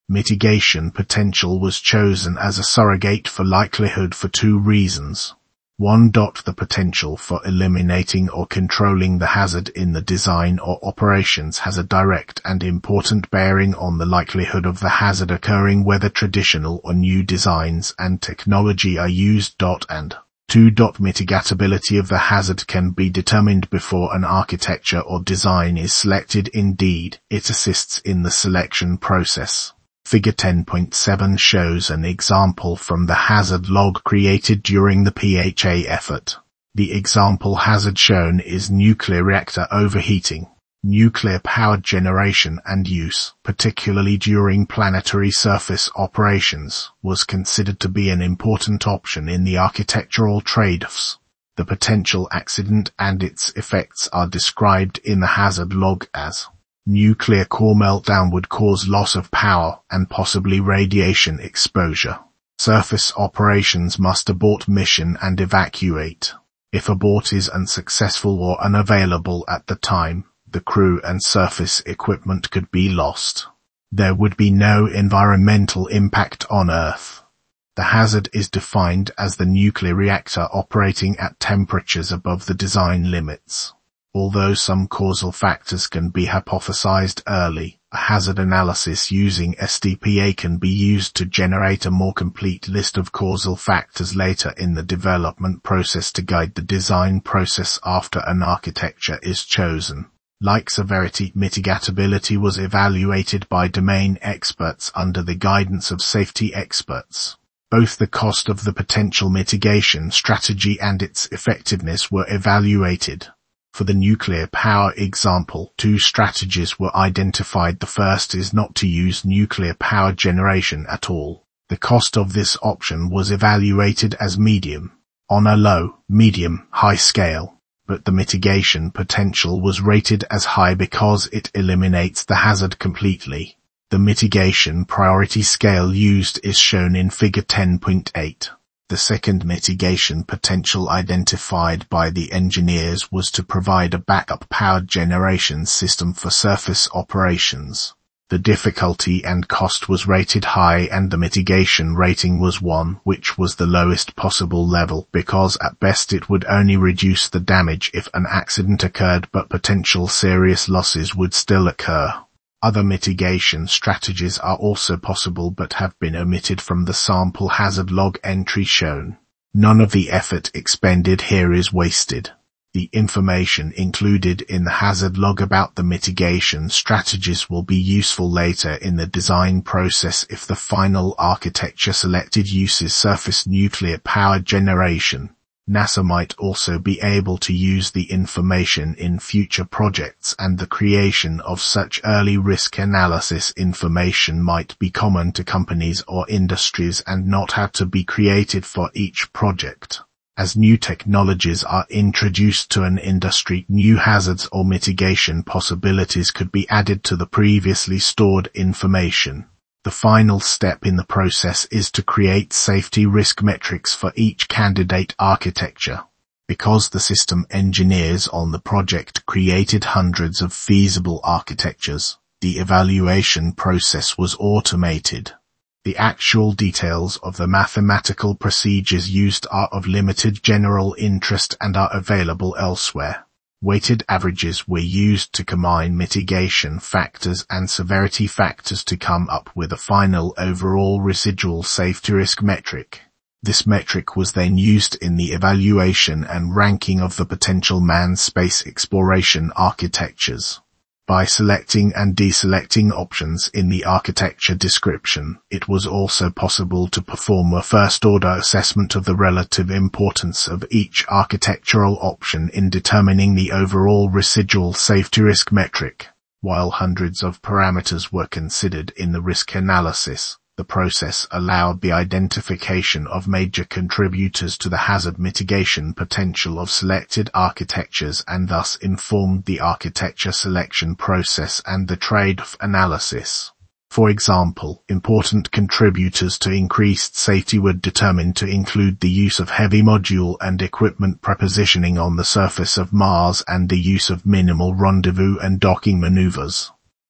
Mitigation potential was chosen as a surrogate for likelihood for two reasons. one. The potential for eliminating or controlling the hazard in the design or operations has a direct and important bearing on the likelihood of the hazard occurring whether traditional or new designs and technology are used. And two. Mitigatability of the hazard can be determined before an architecture or design is selected. Indeed, it assists in the selection process. Figure ten point seven shows an example from the hazard log created during the P H A effort. The example hazard shown is nuclear reactor overheating. Nuclear power generation and use, particularly during planetary surface operations, was considered to be an important option in the architectural trade-offs. The potential accident and its effects are described in the hazard log as nuclear core meltdown would cause loss of power and possibly radiation exposure. Surface operations must abort mission and evacuate. If abort is unsuccessful or unavailable at the time, the crew and surface equipment could be lost. There would be no environmental impact on Earth. The hazard is defined as the nuclear reactor operating at temperatures above the design limits. Although some causal factors can be hypothesized early, a hazard analysis using S D P A can be used to generate a more complete list of causal factors later in the development process to guide the design process after an architecture is chosen. Like severity, mitigatability was evaluated by domain experts under the guidance of safety experts. Both the cost of the potential mitigation strategy and its effectiveness were evaluated. For the nuclear power example, two strategies were identified. The first is not to use nuclear power generation at all. The cost of this option was evaluated as medium, on a low, medium, high scale, but the mitigation potential was rated as high because it eliminates the hazard completely. The mitigation priority scale used is shown in figure ten point eight. The second mitigation potential identified by the engineers was to provide a backup power generation system for surface operations. The difficulty and cost was rated high and the mitigation rating was one, which was the lowest possible level because at best it would only reduce the damage if an accident occurred, but potential serious losses would still occur. Other mitigation strategies are also possible but have been omitted from the sample hazard log entry shown. None of the effort expended here is wasted. The information included in the hazard log about the mitigation strategies will be useful later in the design process if the final architecture selected uses surface nuclear power generation. NASA might also be able to use the information in future projects, and the creation of such early risk analysis information might be common to companies or industries and not have to be created for each project. As new technologies are introduced to an industry, new hazards or mitigation possibilities could be added to the previously stored information. The final step in the process is to create safety risk metrics for each candidate architecture. Because the system engineers on the project created hundreds of feasible architectures, the evaluation process was automated. The actual details of the mathematical procedures used are of limited general interest and are available elsewhere. Weighted averages were used to combine mitigation factors and severity factors to come up with a final overall residual safety risk metric. This metric was then used in the evaluation and ranking of the potential manned space exploration architectures. By selecting and deselecting options in the architecture description, it was also possible to perform a first-order assessment of the relative importance of each architectural option in determining the overall residual safety risk metric. While hundreds of parameters were considered in the risk analysis, the process allowed the identification of major contributors to the hazard mitigation potential of selected architectures and thus informed the architecture selection process and the trade-off analysis. For example, important contributors to increased safety were determined to include the use of heavy module and equipment prepositioning on the surface of Mars and the use of minimal rendezvous and docking maneuvers.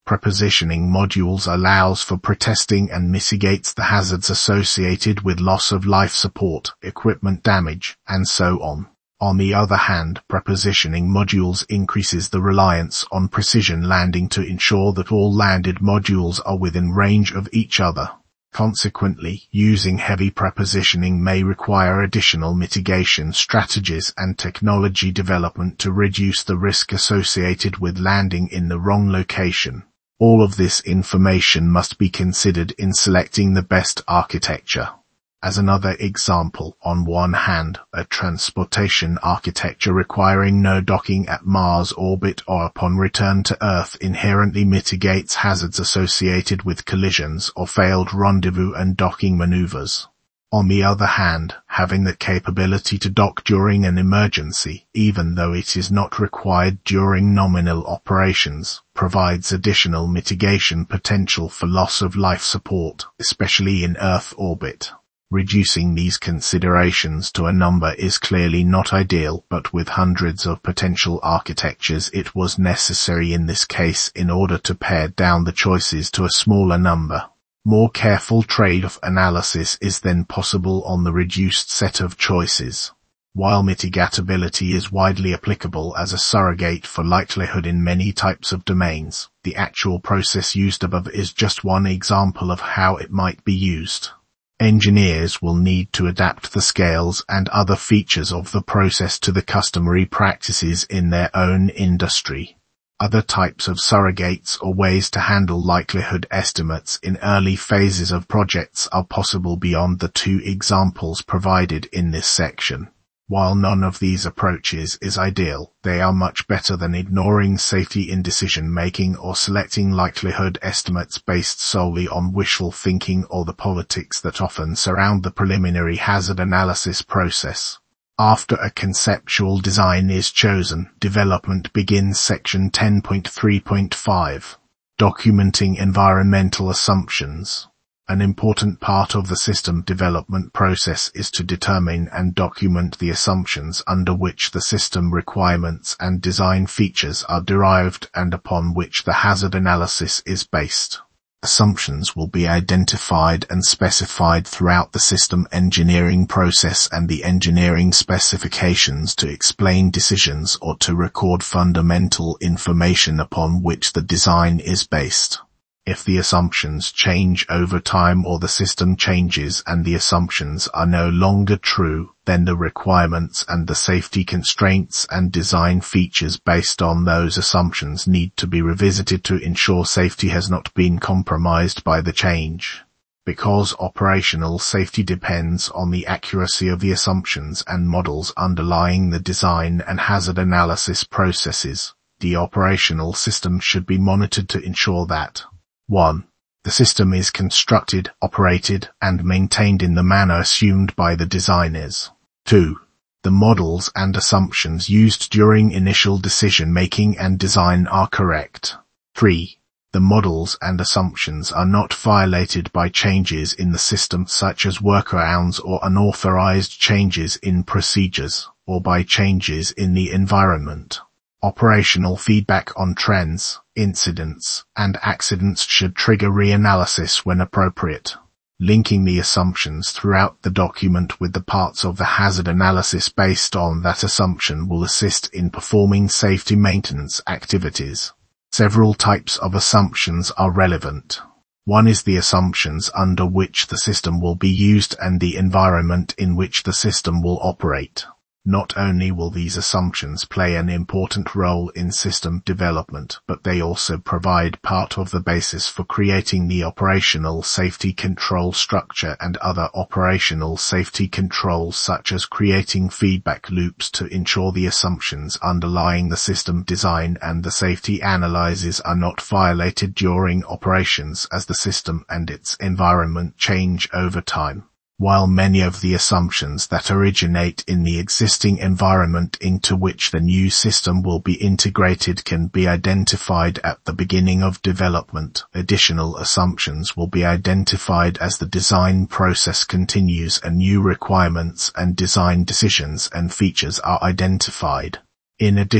Prepositioning modules allows for pretesting and mitigates the hazards associated with loss of life support, equipment damage, and so on. On the other hand, prepositioning modules increases the reliance on precision landing to ensure that all landed modules are within range of each other. Consequently, using heavy prepositioning may require additional mitigation strategies and technology development to reduce the risk associated with landing in the wrong location. All of this information must be considered in selecting the best architecture. As another example, on one hand, a transportation architecture requiring no docking at Mars orbit or upon return to Earth inherently mitigates hazards associated with collisions or failed rendezvous and docking maneuvers. On the other hand, having the capability to dock during an emergency, even though it is not required during nominal operations, provides additional mitigation potential for loss of life support, especially in Earth orbit. Reducing these considerations to a number is clearly not ideal, but with hundreds of potential architectures it was necessary in this case in order to pare down the choices to a smaller number. More careful trade-off analysis is then possible on the reduced set of choices. While mitigatability is widely applicable as a surrogate for likelihood in many types of domains, the actual process used above is just one example of how it might be used. Engineers will need to adapt the scales and other features of the process to the customary practices in their own industry. Other types of surrogates or ways to handle likelihood estimates in early phases of projects are possible beyond the two examples provided in this section. While none of these approaches is ideal, they are much better than ignoring safety in decision-making or selecting likelihood estimates based solely on wishful thinking or the politics that often surround the preliminary hazard analysis process. After a conceptual design is chosen, development begins. Section ten point three point five. Documenting environmental assumptions. An important part of the system development process is to determine and document the assumptions under which the system requirements and design features are derived and upon which the hazard analysis is based. Assumptions will be identified and specified throughout the system engineering process and the engineering specifications to explain decisions or to record fundamental information upon which the design is based. If the assumptions change over time or the system changes and the assumptions are no longer true, then the requirements and the safety constraints and design features based on those assumptions need to be revisited to ensure safety has not been compromised by the change. Because operational safety depends on the accuracy of the assumptions and models underlying the design and hazard analysis processes, the operational system should be monitored to ensure that one. The system is constructed, operated, and maintained in the manner assumed by the designers. two. The models and assumptions used during initial decision-making and design are correct. three. The models and assumptions are not violated by changes in the system such as workarounds or unauthorized changes in procedures, or by changes in the environment. Operational feedback on trends, incidents, and accidents should trigger reanalysis when appropriate. Linking the assumptions throughout the document with the parts of the hazard analysis based on that assumption will assist in performing safety maintenance activities. Several types of assumptions are relevant. One is the assumptions under which the system will be used and the environment in which the system will operate. Not only will these assumptions play an important role in system development, but they also provide part of the basis for creating the operational safety control structure and other operational safety controls, such as creating feedback loops to ensure the assumptions underlying the system design and the safety analyses are not violated during operations as the system and its environment change over time. While many of the assumptions that originate in the existing environment into which the new system will be integrated can be identified at the beginning of development, additional assumptions will be identified as the design process continues and new requirements and design decisions and features are identified. In addition,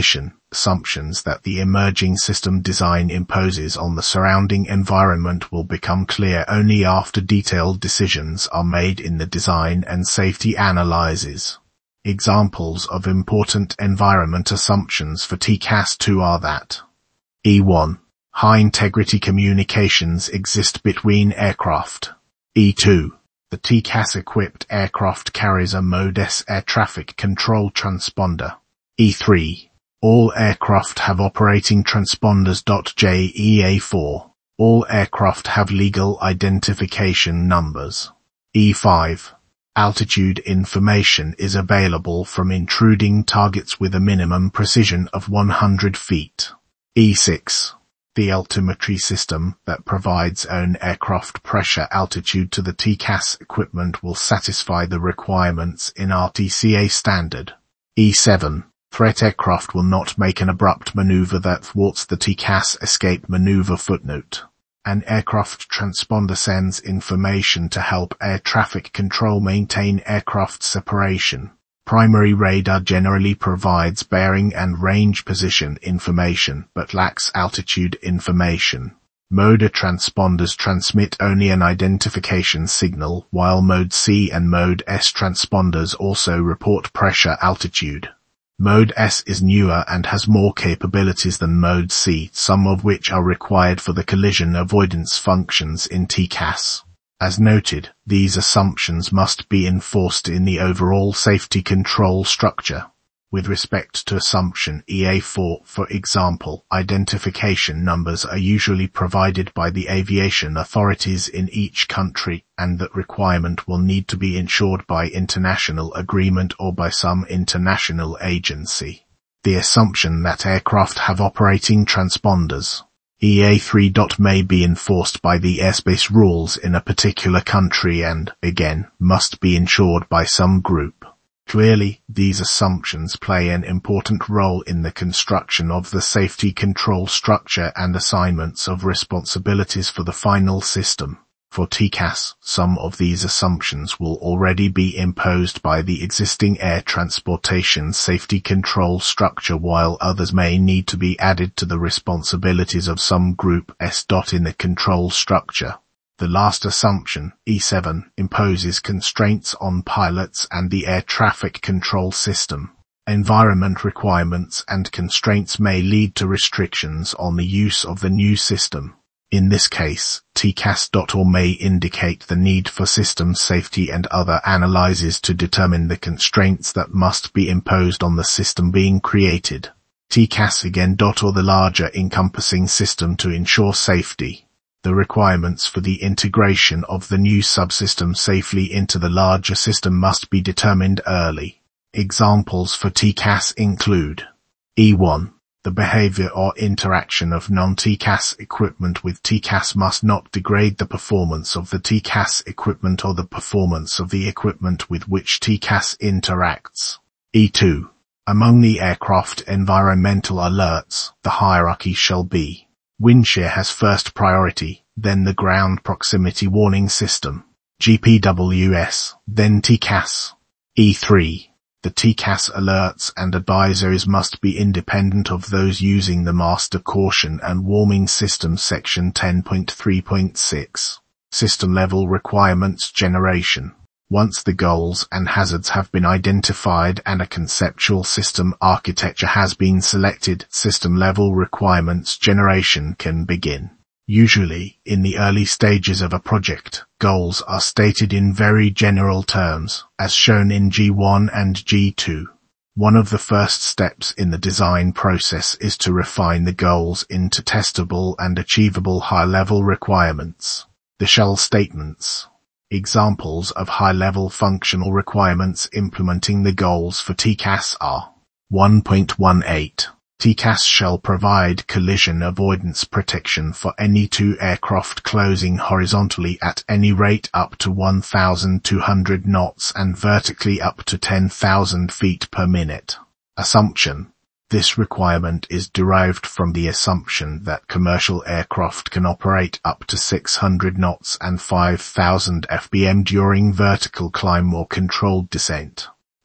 Assumptions that the emerging system design imposes on the surrounding environment will become clear only after detailed decisions are made in the design and safety analyses. Examples of important environment assumptions for T C A S two are that E one. High-integrity communications exist between aircraft. E two. The T C A S-equipped aircraft carries a Mode S air traffic control transponder. E three. All aircraft have operating transponders. J E A four. All aircraft have legal identification numbers. E five. Altitude information is available from intruding targets with a minimum precision of one hundred feet. E six. The altimetry system that provides own aircraft pressure altitude to the T C A S equipment will satisfy the requirements in R T C A standard. E seven. Threat aircraft will not make an abrupt maneuver that thwarts the T C A S escape maneuver. Footnote. An aircraft transponder sends information to help air traffic control maintain aircraft separation. Primary radar generally provides bearing and range position information but lacks altitude information. Mode A transponders transmit only an identification signal, while Mode C and Mode S transponders also report pressure altitude. Mode S is newer and has more capabilities than Mode C, some of which are required for the collision avoidance functions in T C A S. As noted, these assumptions must be enforced in the overall safety control structure. With respect to assumption E A four, for example, identification numbers are usually provided by the aviation authorities in each country, and that requirement will need to be ensured by international agreement or by some international agency. The assumption that aircraft have operating transponders E A three. May be enforced by the airspace rules in a particular country and, again, must be ensured by some group. Clearly, these assumptions play an important role in the construction of the safety control structure and assignments of responsibilities for the final system. For T C A S, some of these assumptions will already be imposed by the existing air transportation safety control structure, while others may need to be added to the responsibilities of some group S. In the control structure. The last assumption, E seven, imposes constraints on pilots and the air traffic control system. Environment requirements and constraints may lead to restrictions on the use of the new system. In this case, T C A S. Or may indicate the need for system safety and other analyses to determine the constraints that must be imposed on the system being created. T C A S again. Or the larger encompassing system to ensure safety. The requirements for the integration of the new subsystem safely into the larger system must be determined early. Examples for T C A S include E one. The behavior or interaction of non-T C A S equipment with T C A S must not degrade the performance of the T C A S equipment or the performance of the equipment with which T C A S interacts. E two. Among the aircraft environmental alerts, the hierarchy shall be: wind shear has first priority, then the ground proximity warning system, G P W S, then T C A S. E three. The T C A S alerts and advisories must be independent of those using the master caution and warming system. Section ten point three point six. System level requirements generation. Once the goals and hazards have been identified and a conceptual system architecture has been selected, system level requirements generation can begin. Usually, in the early stages of a project, goals are stated in very general terms, as shown in G one and G two. One of the first steps in the design process is to refine the goals into testable and achievable high-level requirements. The shall statements. Examples of high-level functional requirements implementing the goals for T C A S are: one point eighteen. T C A S shall provide collision avoidance protection for any two aircraft closing horizontally at any rate up to one thousand two hundred knots and vertically up to ten thousand feet per minute. Assumption. This requirement is derived from the assumption that commercial aircraft can operate up to six hundred knots and five thousand F B M during vertical climb or controlled descent.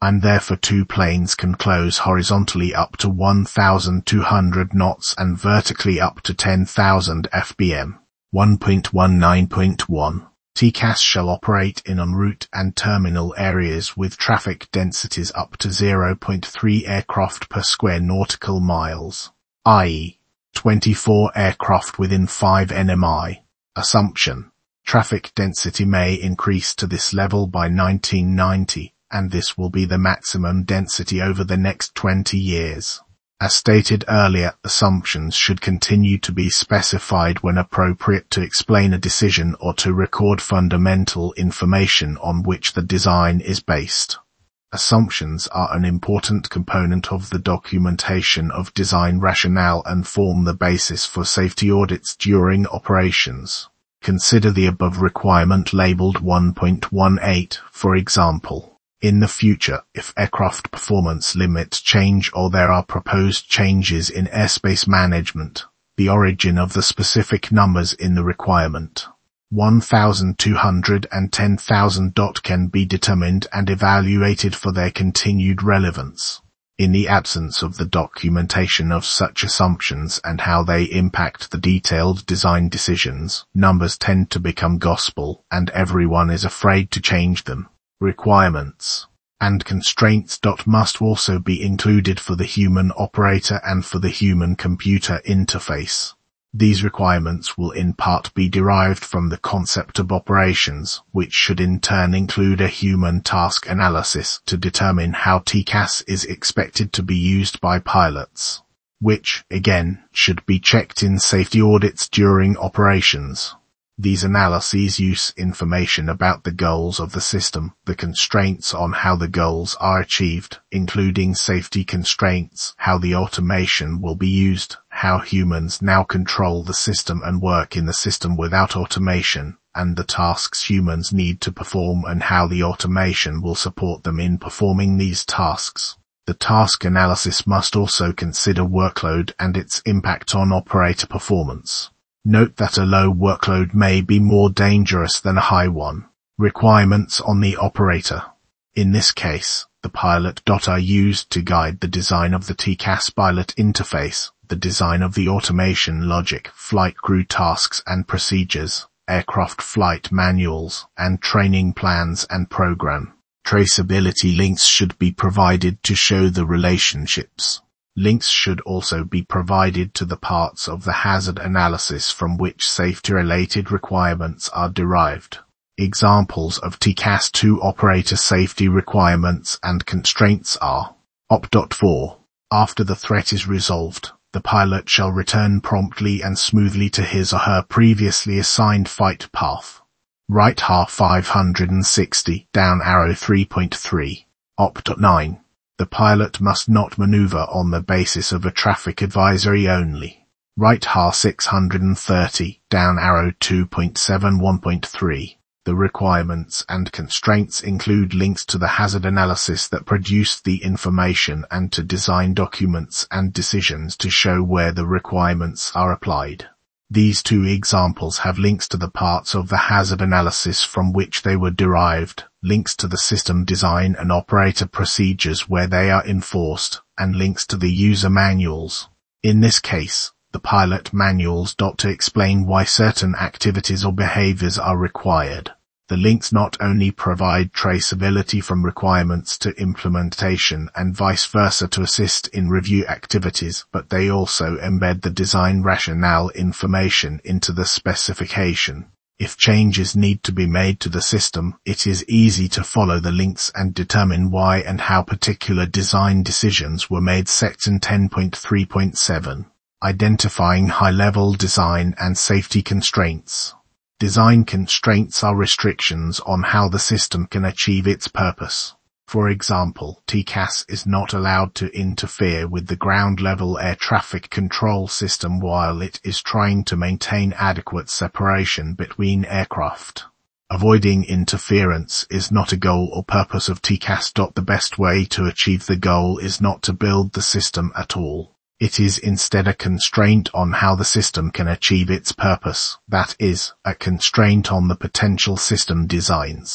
and therefore two planes can close horizontally up to one thousand two hundred knots and vertically up to ten thousand F B M. one point nineteen point one T C A S shall operate in en route and terminal areas with traffic densities up to zero point three aircraft per square nautical miles, that is, twenty-four aircraft within five N M I. Assumption: traffic density may increase to this level by nineteen ninety, and this will be the maximum density over the next twenty years. As stated earlier, assumptions should continue to be specified when appropriate to explain a decision or to record fundamental information on which the design is based. Assumptions are an important component of the documentation of design rationale and form the basis for safety audits during operations. Consider the above requirement labeled one point eighteen, for example. In the future, if aircraft performance limits change or there are proposed changes in airspace management, the origin of the specific numbers in the requirement one thousand two hundred and ten thousand can be determined and evaluated for their continued relevance. In the absence of the documentation of such assumptions and how they impact the detailed design decisions, numbers tend to become gospel and everyone is afraid to change them. Requirements and constraints must also be included for the human operator and for the human-computer interface. These requirements will in part be derived from the concept of operations, which should in turn include a human task analysis to determine how T C A S is expected to be used by pilots, which, again, should be checked in safety audits during operations. These analyses use information about the goals of the system, the constraints on how the goals are achieved, including safety constraints, how the automation will be used, how humans now control the system and work in the system without automation, and the tasks humans need to perform and how the automation will support them in performing these tasks. The task analysis must also consider workload and its impact on operator performance. Note that a low workload may be more dangerous than a high one. Requirements on the operator. In this case, the pilot are used to guide the design of the T C A S pilot interface, the design of the automation logic, flight crew tasks and procedures, aircraft flight manuals, and training plans and program. Traceability links should be provided to show the relationships. Links should also be provided to the parts of the hazard analysis from which safety-related requirements are derived. Examples of T C A S two operator safety requirements and constraints are: O P four. After the threat is resolved, the pilot shall return promptly and smoothly to his or her previously assigned flight path. Right half five hundred sixty, down arrow three point three. O P nine. The pilot must not maneuver on the basis of a traffic advisory only. Right half six hundred thirty, down arrow two point seven one point three. The requirements and constraints include links to the hazard analysis that produced the information and to design documents and decisions to show where the requirements are applied. These two examples have links to the parts of the hazard analysis from which they were derived, links to the system design and operator procedures where they are enforced, and links to the user manuals. In this case, the pilot manuals to explain why certain activities or behaviors are required. The links not only provide traceability from requirements to implementation and vice versa to assist in review activities, but they also embed the design rationale information into the specification. If changes need to be made to the system, it is easy to follow the links and determine why and how particular design decisions were made. Section ten point three point seven. Identifying high-level design and safety constraints. Design constraints are restrictions on how the system can achieve its purpose. For example, T C A S is not allowed to interfere with the ground-level air traffic control system while it is trying to maintain adequate separation between aircraft. Avoiding interference is not a goal or purpose of T C A S. The best way to achieve the goal is not to build the system at all. It is instead a constraint on how the system can achieve its purpose, that is, a constraint on the potential system designs.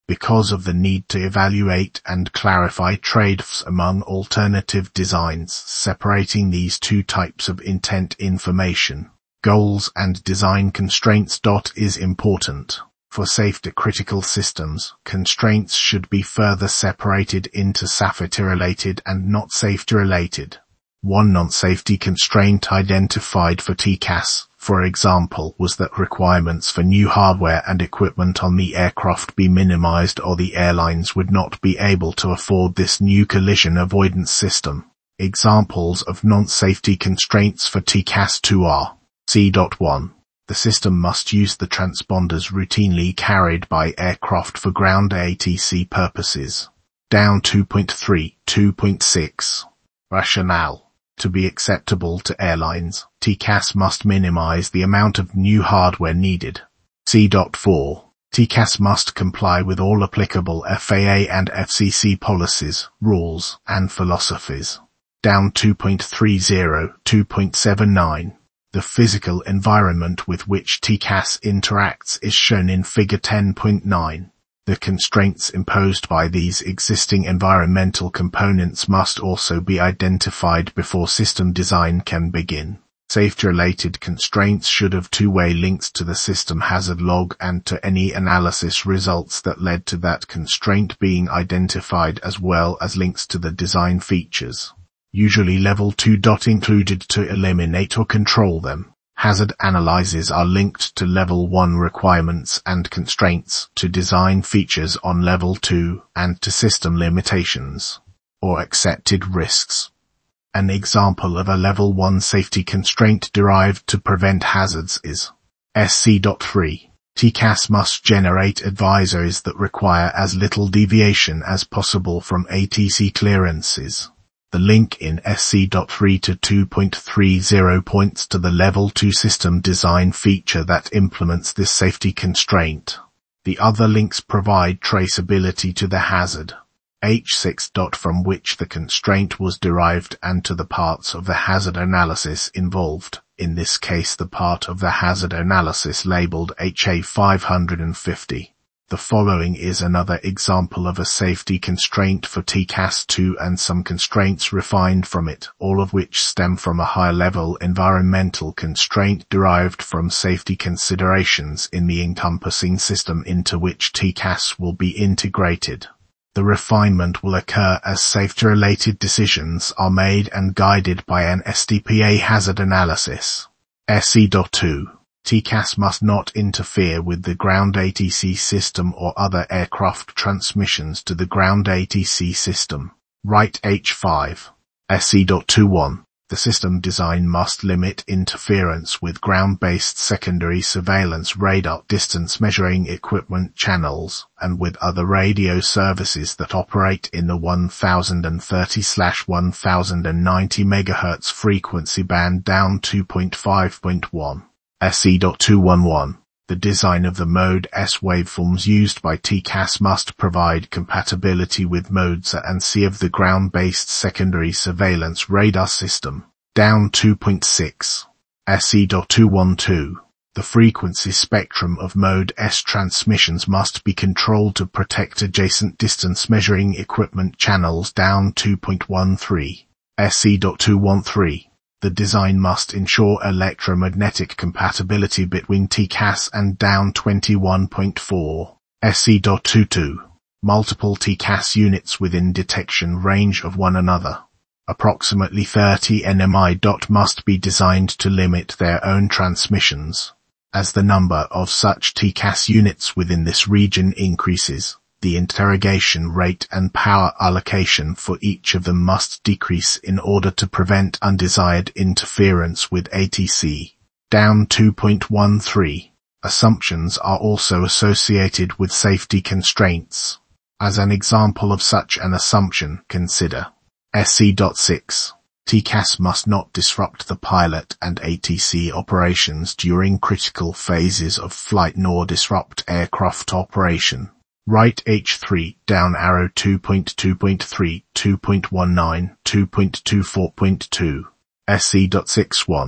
because of the need to evaluate and clarify trade-offs among alternative designs. Separating these two types of intent information, goals and design constraints, is important. For safety-critical systems, constraints should be further separated into safety-related and not safety-related. One non-safety constraint identified for T C A S, for example, was that requirements for new hardware and equipment on the aircraft be minimized, or the airlines would not be able to afford this new collision avoidance system. Examples of non-safety constraints for T C A S two are C one. The system must use the transponders routinely carried by aircraft for ground A T C purposes. Down two point three, two point six. Rationale. To be acceptable to airlines, T C A S must minimize the amount of new hardware needed. C four. T C A S must comply with all applicable F A A and F C C policies, rules, and philosophies. Down two point three zero, two point seven nine. The physical environment with which T C A S interacts is shown in Figure ten point nine. The constraints imposed by these existing environmental components must also be identified before system design can begin. Safety-related constraints should have two-way links to the system hazard log and to any analysis results that led to that constraint being identified, as well as links to the design features. Usually level two. Included to eliminate or control them. Hazard analyses are linked to level one requirements and constraints, to design features on level two, and to system limitations or accepted risks. An example of a level one safety constraint derived to prevent hazards is S C three. T C A S must generate advisories that require as little deviation as possible from A T C clearances. The link in S C three to two point three zero points to the level two system design feature that implements this safety constraint. The other links provide traceability to the hazard H six. From which the constraint was derived and to the parts of the hazard analysis involved, in this case the part of the hazard analysis labeled H A five hundred fifty. The following is another example of a safety constraint for T C A S two and some constraints refined from it, all of which stem from a high-level environmental constraint derived from safety considerations in the encompassing system into which T C A S will be integrated. The refinement will occur as safety-related decisions are made and guided by an S D P A hazard analysis. S C two. T C A S must not interfere with the ground A T C system or other aircraft transmissions to the ground A T C system. Right H five. S C twenty-one. The system design must limit interference with ground-based secondary surveillance radar distance measuring equipment channels, and with other radio services that operate in the one thousand thirty to one thousand ninety megahertz frequency band. Down two point five point one. S C two eleven. The design of the Mode S waveforms used by T C A S must provide compatibility with modes A and C of the ground-based secondary surveillance radar system. Down two point six. S C two twelve. The frequency spectrum of Mode S transmissions must be controlled to protect adjacent distance measuring equipment channels. Down two point one three. S C two thirteen. The design must ensure electromagnetic compatibility between T C A S and. Down twenty-one point four. S C twenty-two. Multiple T C A S units within detection range of one another. Approximately thirty N M I. Must be designed to limit their own transmissions. As the number of such T C A S units within this region increases, the interrogation rate and power allocation for each of them must decrease in order to prevent undesired interference with A T C. Down two point one three. Assumptions are also associated with safety constraints. As an example of such an assumption, consider S C six. T C A S must not disrupt the pilot and A T C operations during critical phases of flight nor disrupt aircraft operation. Right H three. Down arrow two point two point three, two point one nine, two point two four point two. S C sixty-one.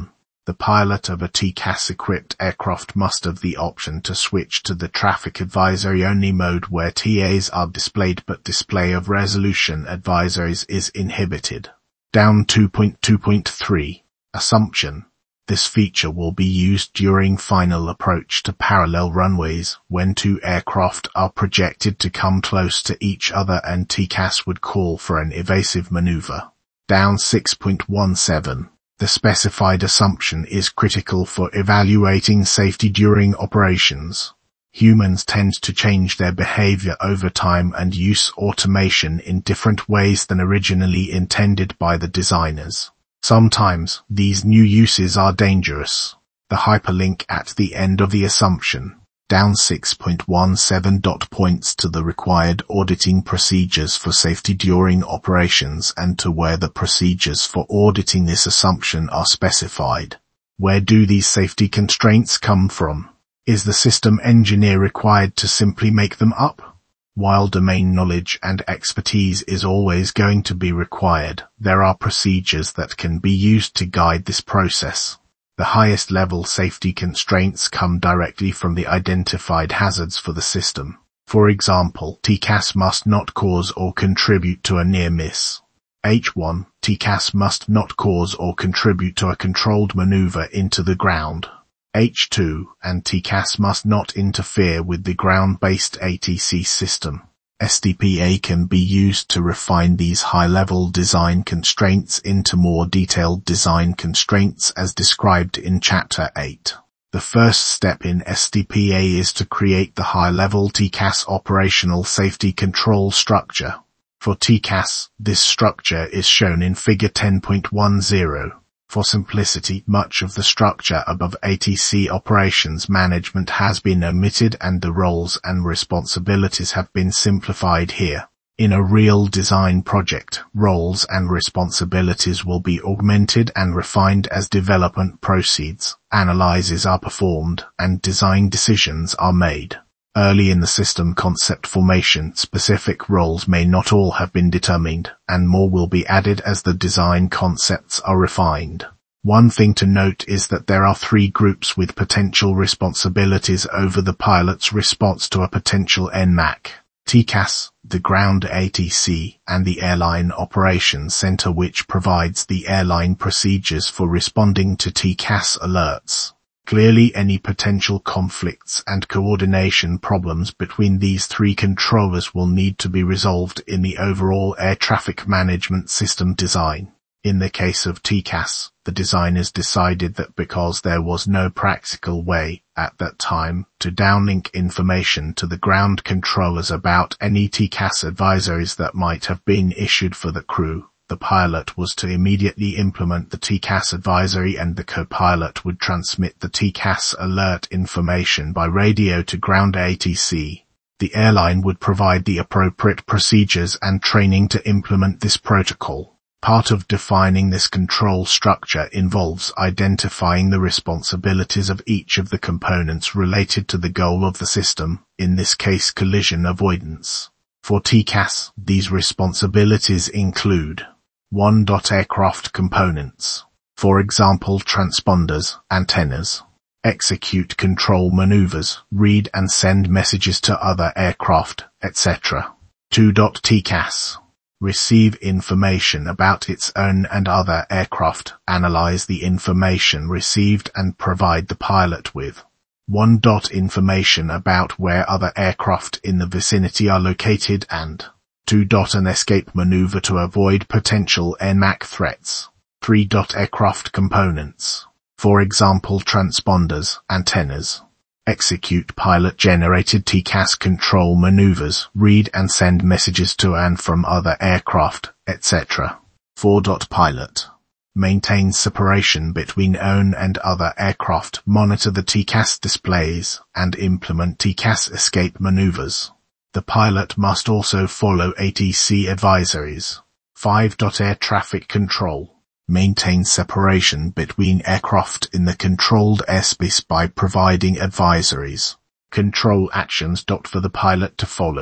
The pilot of a T C A S-equipped aircraft must have the option to switch to the traffic advisory-only mode where T As are displayed but display of resolution advisories is inhibited. Down two point two point three. Assumption. This feature will be used during final approach to parallel runways when two aircraft are projected to come close to each other and T C A S would call for an evasive maneuver. Down six point one seven. The specified assumption is critical for evaluating safety during operations. Humans tend to change their behavior over time and use automation in different ways than originally intended by the designers. Sometimes, these new uses are dangerous. The hyperlink at the end of the assumption, down six point one seven. Points to the required auditing procedures for safety during operations and to where the procedures for auditing this assumption are specified. Where do these safety constraints come from? Is the system engineer required to simply make them up? While domain knowledge and expertise is always going to be required, there are procedures that can be used to guide this process. The highest level safety constraints come directly from the identified hazards for the system. For example, T C A S must not cause or contribute to a near miss. H one, T C A S must not cause or contribute to a controlled maneuver into the ground. H two, and T C A S must not interfere with the ground-based A T C system. S D P A can be used to refine these high-level design constraints into more detailed design constraints as described in Chapter eight. The first step in S D P A is to create the high-level T C A S operational safety control structure. For T C A S, this structure is shown in Figure ten point ten. For simplicity, much of the structure above A T C operations management has been omitted and the roles and responsibilities have been simplified here. In a real design project, roles and responsibilities will be augmented and refined as development proceeds, analyses are performed, and design decisions are made. Early in the system concept formation, specific roles may not all have been determined, and more will be added as the design concepts are refined. One thing to note is that there are three groups with potential responsibilities over the pilot's response to a potential N M A C. T C A S, the ground A T C, and the Airline Operations Center, which provides the airline procedures for responding to T C A S alerts. Clearly, any potential conflicts and coordination problems between these three controllers will need to be resolved in the overall air traffic management system design. In the case of T C A S, the designers decided that because there was no practical way, at that time, to downlink information to the ground controllers about any T C A S advisories that might have been issued for the crew, the pilot was to immediately implement the T C A S advisory and the co-pilot would transmit the T C A S alert information by radio to ground A T C. The airline would provide the appropriate procedures and training to implement this protocol. Part of defining this control structure involves identifying the responsibilities of each of the components related to the goal of the system, in this case collision avoidance. For T C A S, these responsibilities include one. Aircraft components. For example, transponders, antennas. Execute control maneuvers, read and send messages to other aircraft, et cetera. two. T C A S. Receive information about its own and other aircraft, analyze the information received and provide the pilot with one. Information about where other aircraft in the vicinity are located and two. An escape maneuver to avoid potential N M A C threats. three. Aircraft components. For example, transponders, antennas. Execute pilot-generated T C A S control maneuvers, read and send messages to and from other aircraft, et cetera. four. Pilot. Maintain separation between own and other aircraft, monitor the T C A S displays, and implement T C A S escape maneuvers. The pilot must also follow A T C advisories. five. Air traffic control. Maintain separation between aircraft in the controlled airspace by providing advisories. Control actions. For the pilot to follow.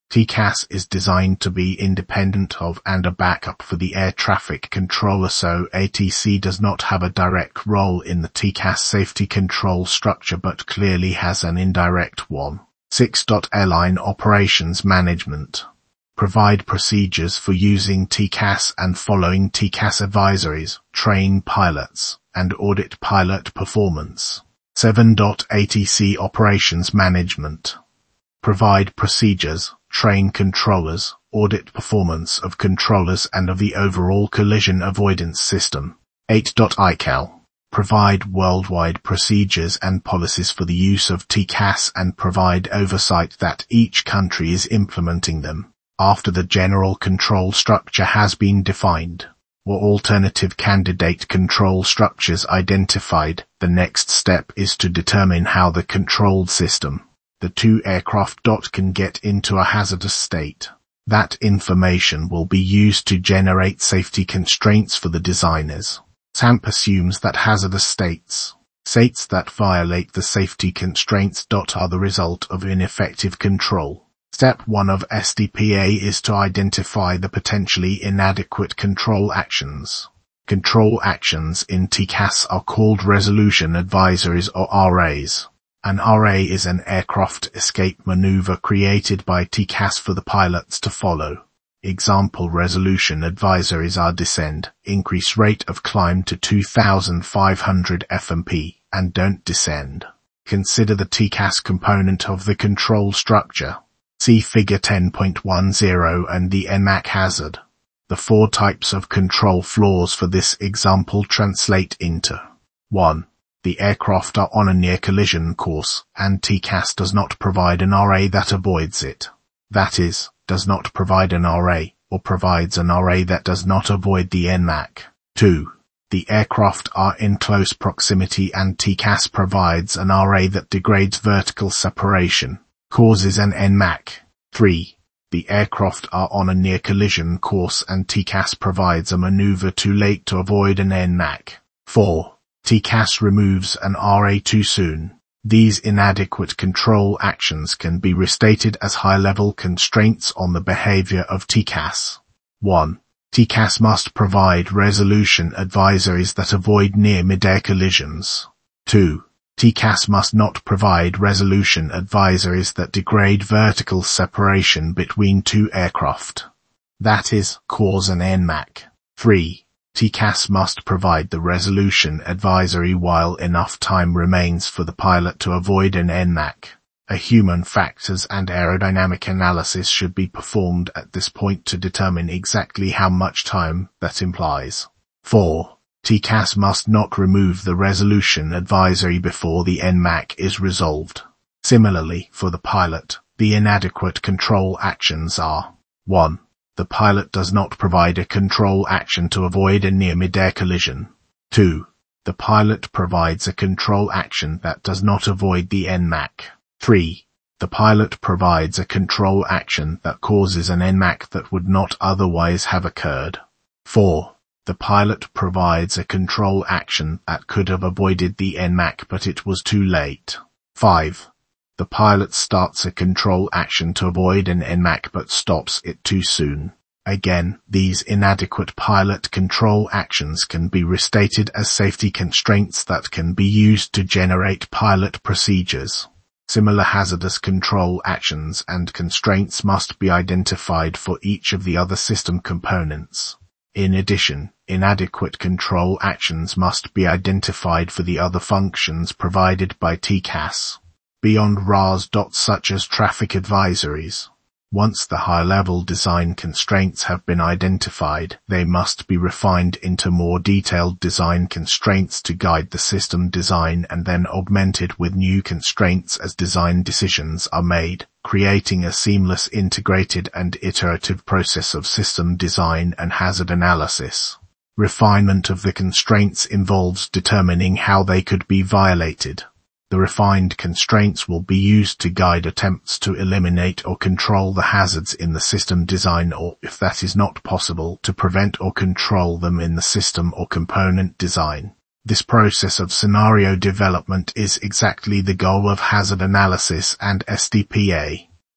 T C A S is designed to be independent of and a backup for the air traffic controller, so A T C does not have a direct role in the T C A S safety control structure but clearly has an indirect one. six. Airline operations management. Provide procedures for using T C A S and following T C A S advisories, train pilots, and audit pilot performance. seven. A T C operations management. Provide procedures, train controllers, audit performance of controllers and of the overall collision avoidance system. eight. I C A L. Provide worldwide procedures and policies for the use of T C A S and provide oversight that each country is implementing them. After the general control structure has been defined, or alternative candidate control structures identified, the next step is to determine how the controlled system, the two aircraft, can get into a hazardous state. That information will be used to generate safety constraints for the designers. S A M P assumes that hazardous states, states that violate the safety constraints, are the result of ineffective control. Step one of S D P A is to identify the potentially inadequate control actions. Control actions in T C A S are called resolution advisories or R As. An R A is an aircraft escape maneuver created by T C A S for the pilots to follow. Example resolution advisories are descend, increase rate of climb to two thousand five hundred F M P, and don't descend. Consider the T C A S component of the control structure. See Figure ten point ten and the N MAC hazard. The four types of control flaws for this example translate into one. The aircraft are on a near collision course, and T C A S does not provide an R A that avoids it. That is, does not provide an R A, or provides an R A that does not avoid the N MAC. two. The aircraft are in close proximity and T C A S provides an R A that degrades vertical separation, causes an N MAC. three. The aircraft are on a near collision course and T C A S provides a maneuver too late to avoid an N MAC. four. T C A S removes an R A too soon. These inadequate control actions can be restated as high-level constraints on the behavior of T C A S. one. T C A S must provide resolution advisories that avoid near-midair collisions. two. T C A S must not provide resolution advisories that degrade vertical separation between two aircraft. That is, cause an N MAC. three. T C A S must provide the resolution advisory while enough time remains for the pilot to avoid an N MAC. A human factors and aerodynamic analysis should be performed at this point to determine exactly how much time that implies. four. T C A S must not remove the resolution advisory before the N MAC is resolved. Similarly, for the pilot, the inadequate control actions are one. The pilot does not provide a control action to avoid a near-midair collision. two. The pilot provides a control action that does not avoid the N MAC. three. The pilot provides a control action that causes an N MAC that would not otherwise have occurred. four. The pilot provides a control action that could have avoided the N MAC but it was too late. five. The pilot starts a control action to avoid an N MAC but stops it too soon. Again, these inadequate pilot control actions can be restated as safety constraints that can be used to generate pilot procedures. Similar hazardous control actions and constraints must be identified for each of the other system components. In addition, inadequate control actions must be identified for the other functions provided by T C A S. Beyond R A S. Such as traffic advisories. Once the high-level design constraints have been identified, they must be refined into more detailed design constraints to guide the system design and then augmented with new constraints as design decisions are made, creating a seamless integrated and iterative process of system design and hazard analysis. Refinement of the constraints involves determining how they could be violated. The refined constraints will be used to guide attempts to eliminate or control the hazards in the system design or, if that is not possible, to prevent or control them in the system or component design. This process of scenario development is exactly the goal of hazard analysis and S D P A.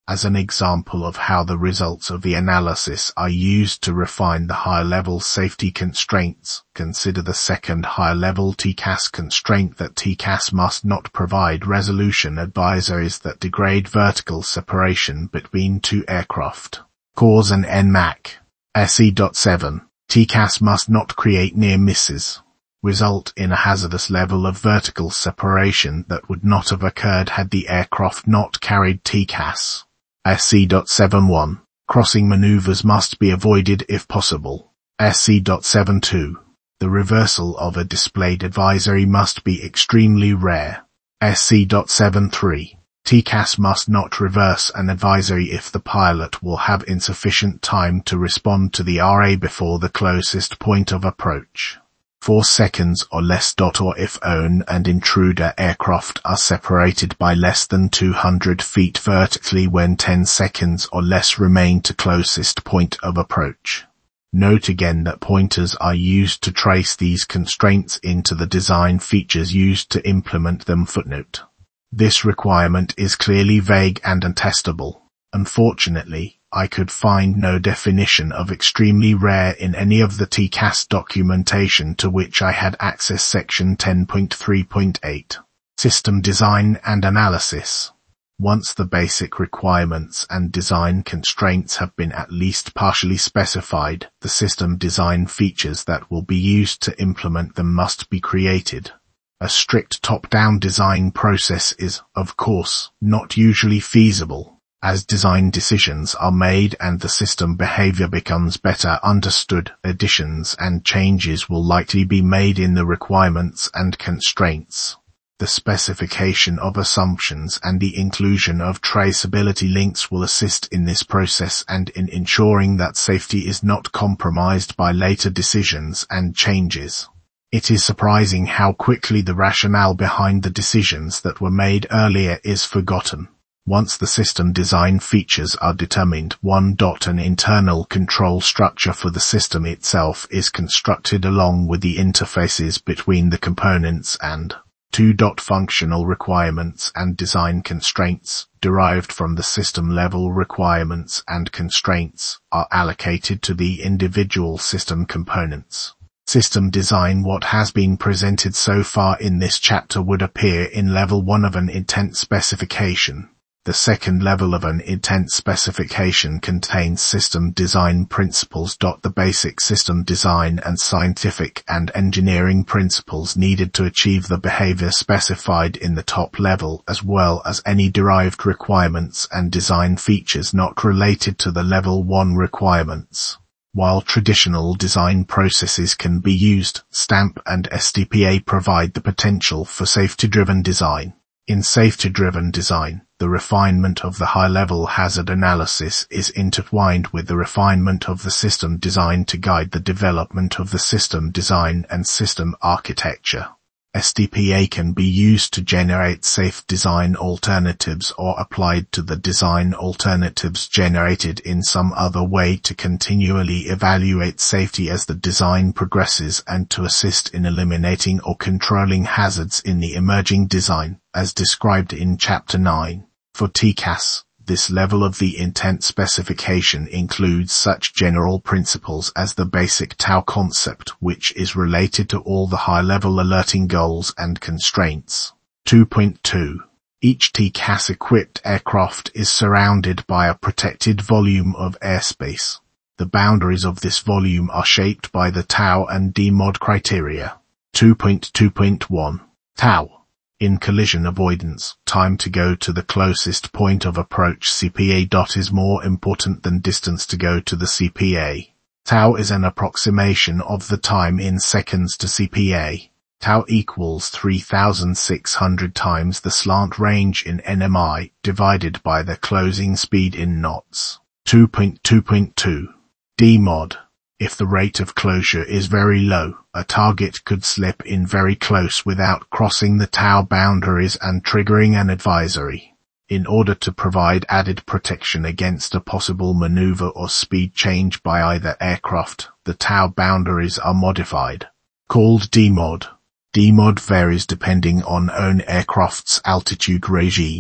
As an example of how the results of the analysis are used to refine the high-level safety constraints, consider the second high-level T C A S constraint that T C A S must not provide resolution advisories that degrade vertical separation between two aircraft. Cause an N M A C. S E seven. T C A S must not create near misses. Result in a hazardous level of vertical separation that would not have occurred had the aircraft not carried T C A S. S E seven one. Crossing maneuvers must be avoided if possible. S E seven two. The reversal of a displayed advisory must be extremely rare. S E seven three. T C A S must not reverse an advisory if the pilot will have insufficient time to respond to the R A before the closest point of approach. Four seconds or less. Or if own and intruder aircraft are separated by less than two hundred feet vertically when ten seconds or less remain to closest point of approach. Note again that pointers are used to trace these constraints into the design features used to implement them. Footnote. This requirement is clearly vague and untestable. Unfortunately, I could find no definition of extremely rare in any of the T C A S documentation to which I had access. Section ten point three point eight. System Design and Analysis. Once the basic requirements and design constraints have been at least partially specified, the system design features that will be used to implement them must be created. A strict top-down design process is, of course, not usually feasible, as design decisions are made and the system behavior becomes better understood. Additions and changes will likely be made in the requirements and constraints. The specification of assumptions and the inclusion of traceability links will assist in this process and in ensuring that safety is not compromised by later decisions and changes. It is surprising how quickly the rationale behind the decisions that were made earlier is forgotten. Once the system design features are determined, one. An internal control structure for the system itself is constructed along with the interfaces between the components and two. Functional requirements and design constraints, derived from the system-level requirements and constraints, are allocated to the individual system components. System design. What has been presented so far in this chapter would appear in level one of an intent specification. The second level of an intent specification contains system design principles. The basic system design and scientific and engineering principles needed to achieve the behavior specified in the top level, as well as any derived requirements and design features not related to the level one requirements. While traditional design processes can be used, STAMP and S D P A provide the potential for safety-driven design. In safety-driven design, the refinement of the high-level hazard analysis is intertwined with the refinement of the system design to guide the development of the system design and system architecture. S D P A can be used to generate safe design alternatives or applied to the design alternatives generated in some other way to continually evaluate safety as the design progresses and to assist in eliminating or controlling hazards in the emerging design, as described in Chapter nine. For T C A S, this level of the intent specification includes such general principles as the basic T A O concept, which is related to all the high-level alerting goals and constraints. two point two. Each T C A S-equipped aircraft is surrounded by a protected volume of airspace. The boundaries of this volume are shaped by the T A O and D MOD criteria. two point two point one. T A O. In collision avoidance, time to go to the closest point of approach C P A. Is more important than distance to go to the C P A. T A O is an approximation of the time in seconds to C P A. T A O equals three thousand six hundred times the slant range in N M I divided by the closing speed in knots. two point two point two. D MOD. If the rate of closure is very low, a target could slip in very close without crossing the T A O boundaries and triggering an advisory. In order to provide added protection against a possible maneuver or speed change by either aircraft, the T A O boundaries are modified. Called D MOD. D MOD varies depending on own aircraft's altitude regime.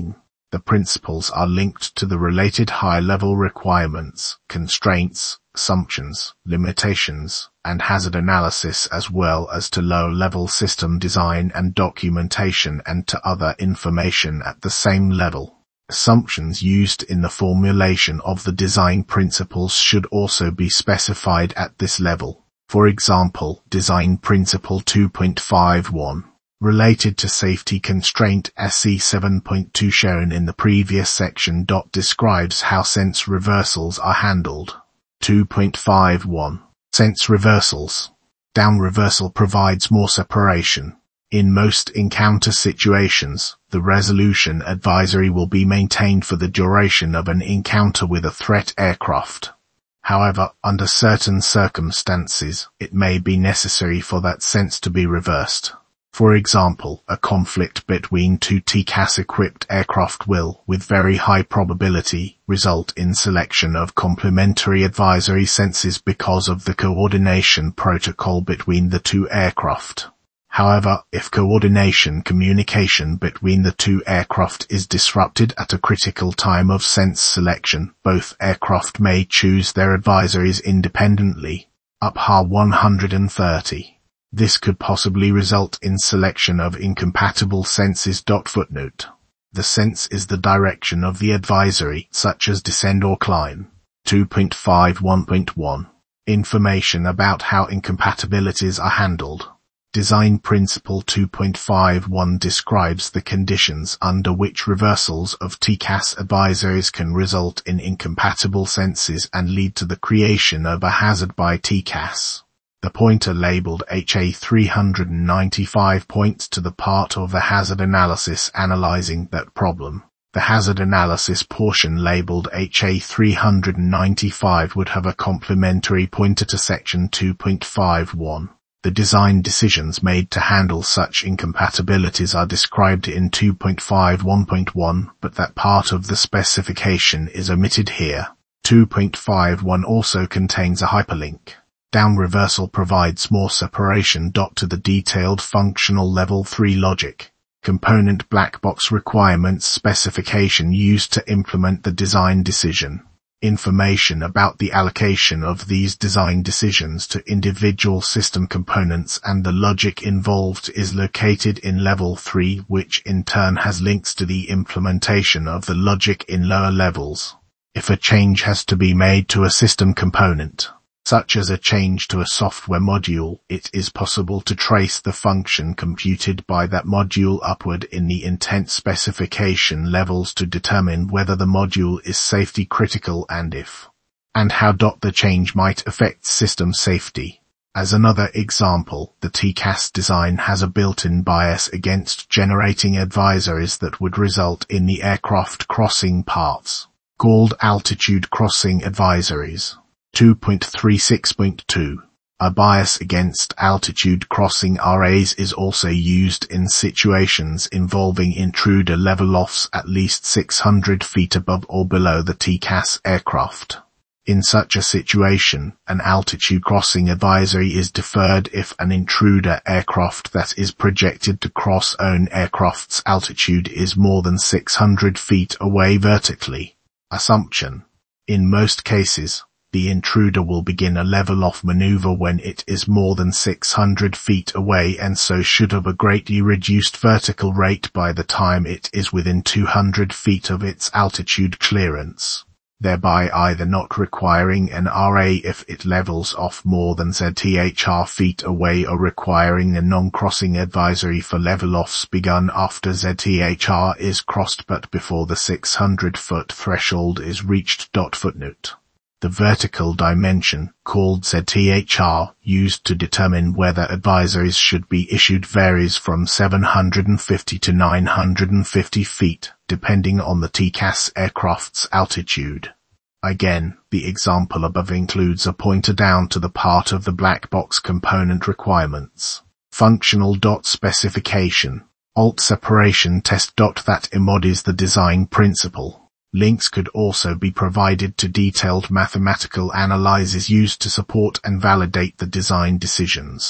The principles are linked to the related high-level requirements, constraints, assumptions, limitations, and hazard analysis, as well as to low-level system design and documentation and to other information at the same level. Assumptions used in the formulation of the design principles should also be specified at this level. For example, Design Principle two point five one. Related to safety constraint S E seven point two shown in the previous section. Describes how sense reversals are handled. two point five one. Sense reversals. Down reversal provides more separation. In most encounter situations, the resolution advisory will be maintained for the duration of an encounter with a threat aircraft. However, under certain circumstances, it may be necessary for that sense to be reversed. For example, a conflict between two T C A S-equipped aircraft will, with very high probability, result in selection of complementary advisory senses because of the coordination protocol between the two aircraft. However, if coordination communication between the two aircraft is disrupted at a critical time of sense selection, both aircraft may choose their advisories independently. U P H A one hundred thirty. This could possibly result in selection of incompatible senses. Footnote. The sense is the direction of the advisory, such as descend or climb. two point five one point one. Information about how incompatibilities are handled. Design Principle two point five one describes the conditions under which reversals of T C A S advisories can result in incompatible senses and lead to the creation of a hazard by T C A S. The pointer labeled H A three hundred ninety-five points to the part of the hazard analysis analyzing that problem. The hazard analysis portion labeled H A three hundred ninety-five would have a complementary pointer to section two point five one. The design decisions made to handle such incompatibilities are described in two point five one point one, but that part of the specification is omitted here. two point five one also contains a hyperlink. Down reversal provides more separation. To the detailed functional level three logic. Component black box requirements specification used to implement the design decision. Information about the allocation of these design decisions to individual system components and the logic involved is located in level three, which in turn has links to the implementation of the logic in lower levels. If a change has to be made to a system component, such as a change to a software module, it is possible to trace the function computed by that module upward in the intent specification levels to determine whether the module is safety critical and if, and how. The change might affect system safety. As another example, the T C A S design has a built-in bias against generating advisories that would result in the aircraft crossing paths, called altitude crossing advisories. two point three six point two. A bias against altitude crossing R As is also used in situations involving intruder level-offs at least six hundred feet above or below the T C A S aircraft. In such a situation, an altitude crossing advisory is deferred if an intruder aircraft that is projected to cross own aircraft's altitude is more than six hundred feet away vertically. Assumption. In most cases, the intruder will begin a level-off maneuver when it is more than six hundred feet away and so should have a greatly reduced vertical rate by the time it is within two hundred feet of its altitude clearance, thereby either not requiring an R A if it levels off more than Z T H R feet away or requiring a non-crossing advisory for level-offs begun after Z T H R is crossed but before the six hundred foot threshold is reached. Footnote. The vertical dimension, called Z T H R, used to determine whether advisories should be issued varies from seven hundred fifty to nine hundred fifty feet, depending on the T C A S aircraft's altitude. Again, the example above includes a pointer down to the part of the black box component requirements. Functional dot specification. Alt separation test dot that embodies the design principle. Links could also be provided to detailed mathematical analyses used to support and validate the design decisions.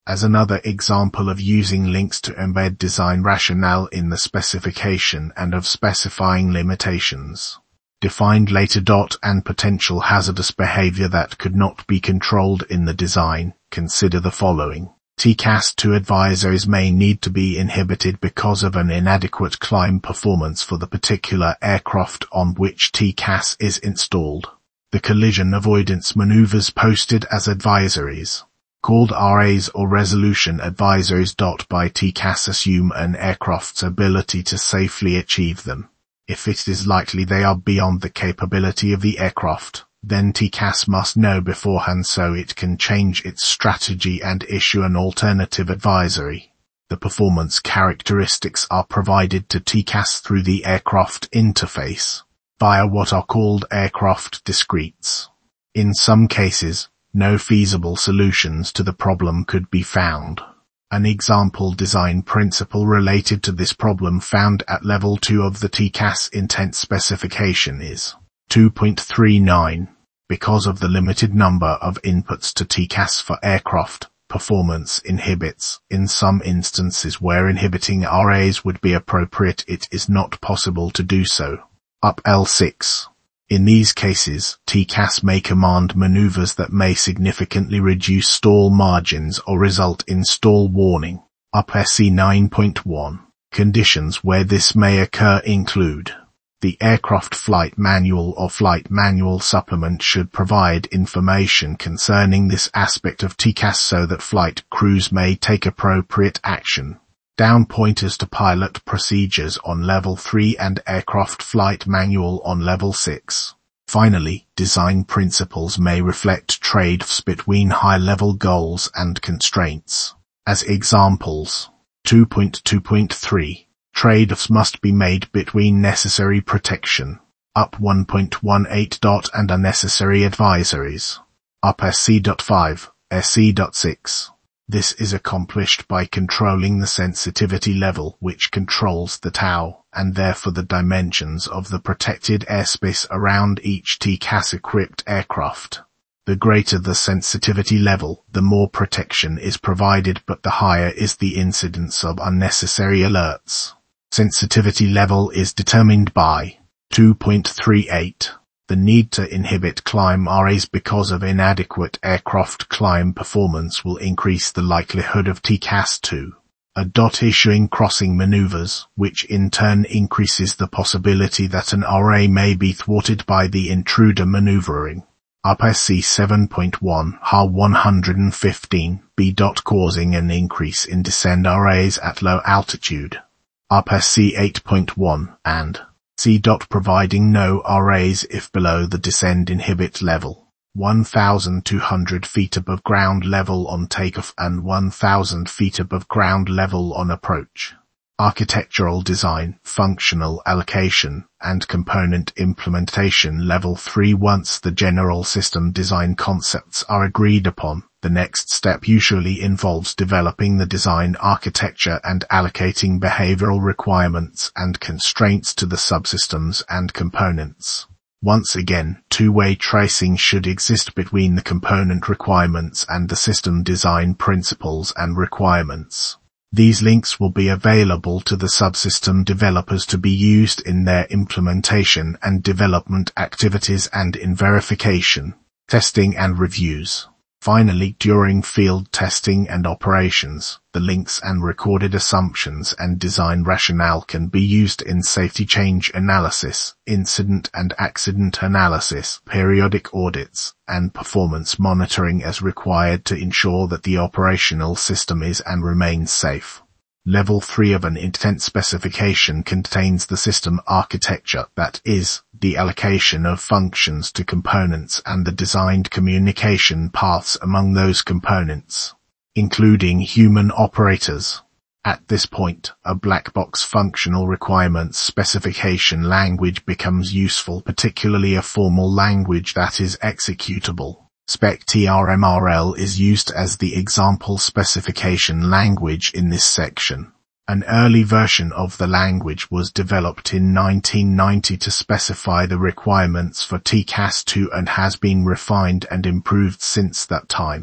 As another example of using links to embed design rationale in the specification and of specifying limitations defined later. And potential hazardous behavior that could not be controlled in the design. Consider the following. T C A S two advisories may need to be inhibited because of an inadequate climb performance for the particular aircraft on which T C A S is installed. The collision avoidance maneuvers posted as advisories, called R As or resolution advisories. By T C A S assume an aircraft's ability to safely achieve them. If it is likely they are beyond the capability of the aircraft, then T C A S must know beforehand so it can change its strategy and issue an alternative advisory. The performance characteristics are provided to T C A S through the aircraft interface, via what are called aircraft discretes. In some cases, no feasible solutions to the problem could be found. An example design principle related to this problem found at level two of the T C A S intent specification is two point three nine. Because of the limited number of inputs to T C A S for aircraft, performance inhibits. In some instances where inhibiting R As would be appropriate, it is not possible to do so. Up L six. In these cases, T C A S may command maneuvers that may significantly reduce stall margins or result in stall warning. Up S C nine point one. Conditions where this may occur include: the aircraft flight manual or flight manual supplement should provide information concerning this aspect of T C A S so that flight crews may take appropriate action. Down pointers to pilot procedures on level three and aircraft flight manual on level six. Finally, design principles may reflect trade-offs between high-level goals and constraints. As examples, two point two point three. Trade-offs must be made between necessary protection. Up one point eighteen. And unnecessary advisories. Up S C five, S C six. This is accomplished by controlling the sensitivity level which controls the tau, and therefore the dimensions of the protected airspace around each T C A S-equipped aircraft. The greater the sensitivity level, the more protection is provided, but the higher is the incidence of unnecessary alerts. Sensitivity level is determined by two point three eight. The need to inhibit climb R As because of inadequate aircraft climb performance will increase the likelihood of T C A S two. A dot issuing crossing maneuvers, which in turn increases the possibility that an R A may be thwarted by the intruder maneuvering. Up S C seven point one, H A one hundred fifteen, B. Causing an increase in descend R As at low altitude. Up S C eight point one, and C. Providing no R As if below the descend inhibit level, one thousand two hundred feet above ground level on takeoff and one thousand feet above ground level on approach. Architectural design, functional allocation, and component implementation level three. Once the general system design concepts are agreed upon, the next step usually involves developing the design architecture and allocating behavioral requirements and constraints to the subsystems and components. Once again, two-way tracing should exist between the component requirements and the system design principles and requirements. These links will be available to the subsystem developers to be used in their implementation and development activities and in verification, testing and reviews. Finally, during field testing and operations, the links and recorded assumptions and design rationale can be used in safety change analysis, incident and accident analysis, periodic audits, and performance monitoring as required to ensure that the operational system is and remains safe. Level three of an intent specification contains the system architecture, that is, the allocation of functions to components and the designed communication paths among those components, including human operators. At this point, a black box functional requirements specification language becomes useful, particularly a formal language that is executable. Spec T R M R L is used as the example specification language in this section. An early version of the language was developed in nineteen ninety to specify the requirements for T C A S two and has been refined and improved since that time.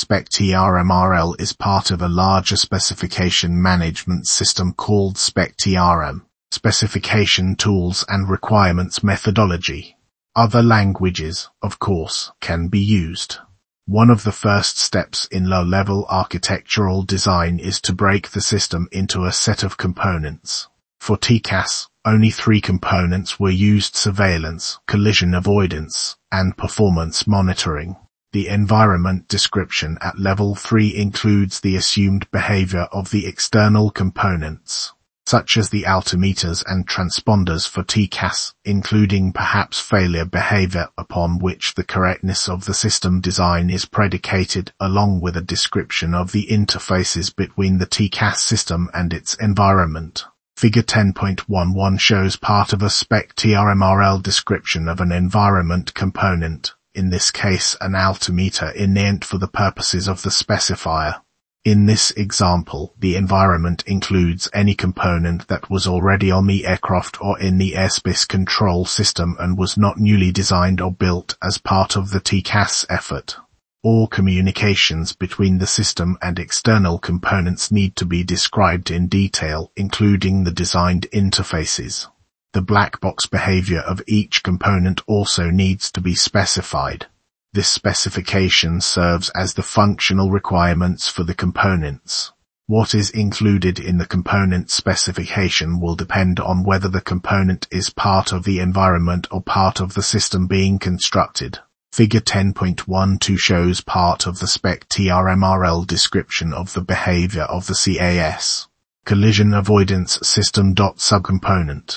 SpecTRMRL is part of a larger specification management system called SpecTRM, Specification Tools and Requirements Methodology. Other languages, of course, can be used. One of the first steps in low-level architectural design is to break the system into a set of components. For T C A S, only three components were used: surveillance, collision avoidance, and performance monitoring. The environment description at level three includes the assumed behavior of the external components, such as the altimeters and transponders for T C A S, including perhaps failure behavior upon which the correctness of the system design is predicated, along with a description of the interfaces between the T C A S system and its environment. Figure ten point eleven shows part of a SpecTRMRL description of an environment component, in this case an altimeter inent for the purposes of the specifier. In this example, the environment includes any component that was already on the aircraft or in the airspace control system and was not newly designed or built as part of the T C A S effort. All communications between the system and external components need to be described in detail, including the designed interfaces. The black box behavior of each component also needs to be specified. This specification serves as the functional requirements for the components. What is included in the component specification will depend on whether the component is part of the environment or part of the system being constructed. Figure ten point twelve shows part of the SpecTRMRL description of the behavior of the C A S, Collision Avoidance System. Subcomponent.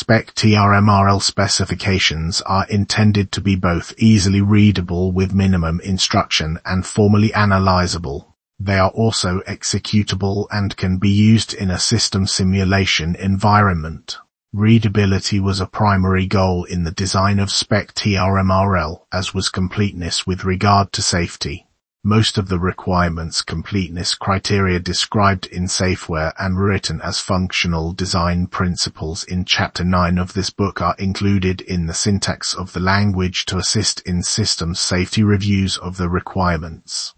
SpecTRMRL specifications are intended to be both easily readable with minimum instruction and formally analyzable. They are also executable and can be used in a system simulation environment. Readability was a primary goal in the design of SpecTRMRL, as was completeness with regard to safety. Most of the requirements completeness criteria described in Safeware and written as functional design principles in Chapter nine of this book are included in the syntax of the language to assist in systems safety reviews of the requirements.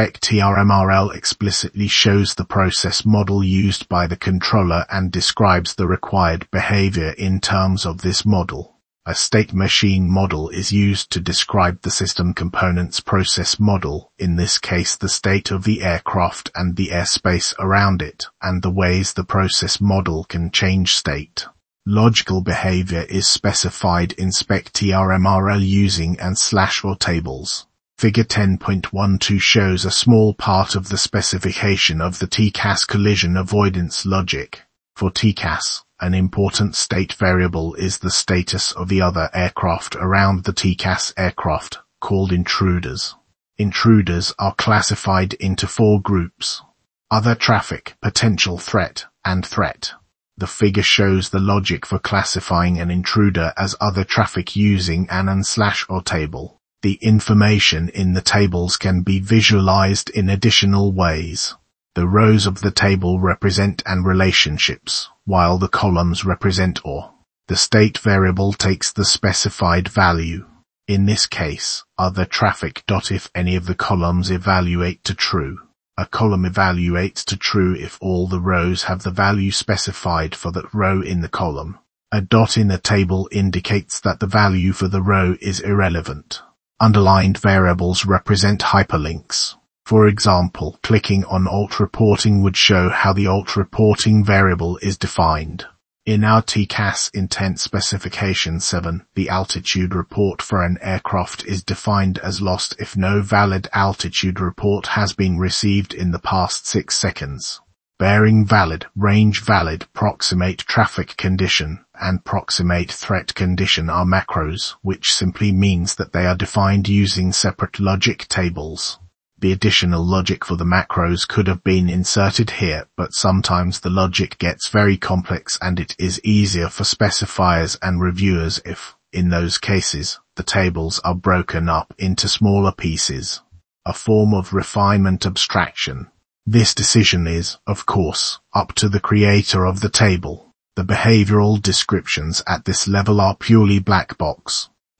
SpecTRMRL explicitly shows the process model used by the controller and describes the required behavior in terms of this model. A state machine model is used to describe the system component's process model, in this case the state of the aircraft and the airspace around it, and the ways the process model can change state. Logical behavior is specified in SpecTRMRL using and slash or tables. Figure ten point twelve shows a small part of the specification of the T C A S collision avoidance logic. For T C A S, an important state variable is the status of the other aircraft around the T C A S aircraft, called intruders. Intruders are classified into four groups: other traffic, potential threat, and threat. The figure shows the logic for classifying an intruder as other traffic using an and slash or table. The information in the tables can be visualized in additional ways. The rows of the table represent and relationships, while the columns represent or. The state variable takes the specified value. In this case, other traffic. If any of the columns evaluate to true. A column evaluates to true if all the rows have the value specified for that row in the column. A dot in the table indicates that the value for the row is irrelevant. Underlined variables represent hyperlinks. For example, clicking on alt reporting would show how the alt reporting variable is defined. In our T C A S intent specification seven, the altitude report for an aircraft is defined as lost if no valid altitude report has been received in the past six seconds. Bearing valid, range valid, proximate traffic condition, and proximate threat condition are macros, which simply means that they are defined using separate logic tables. The additional logic for the macros could have been inserted here, but sometimes the logic gets very complex and it is easier for specifiers and reviewers if, in those cases, the tables are broken up into smaller pieces. A form of refinement abstraction. This decision is, of course, up to the creator of the table. The behavioral descriptions at this level are purely black box.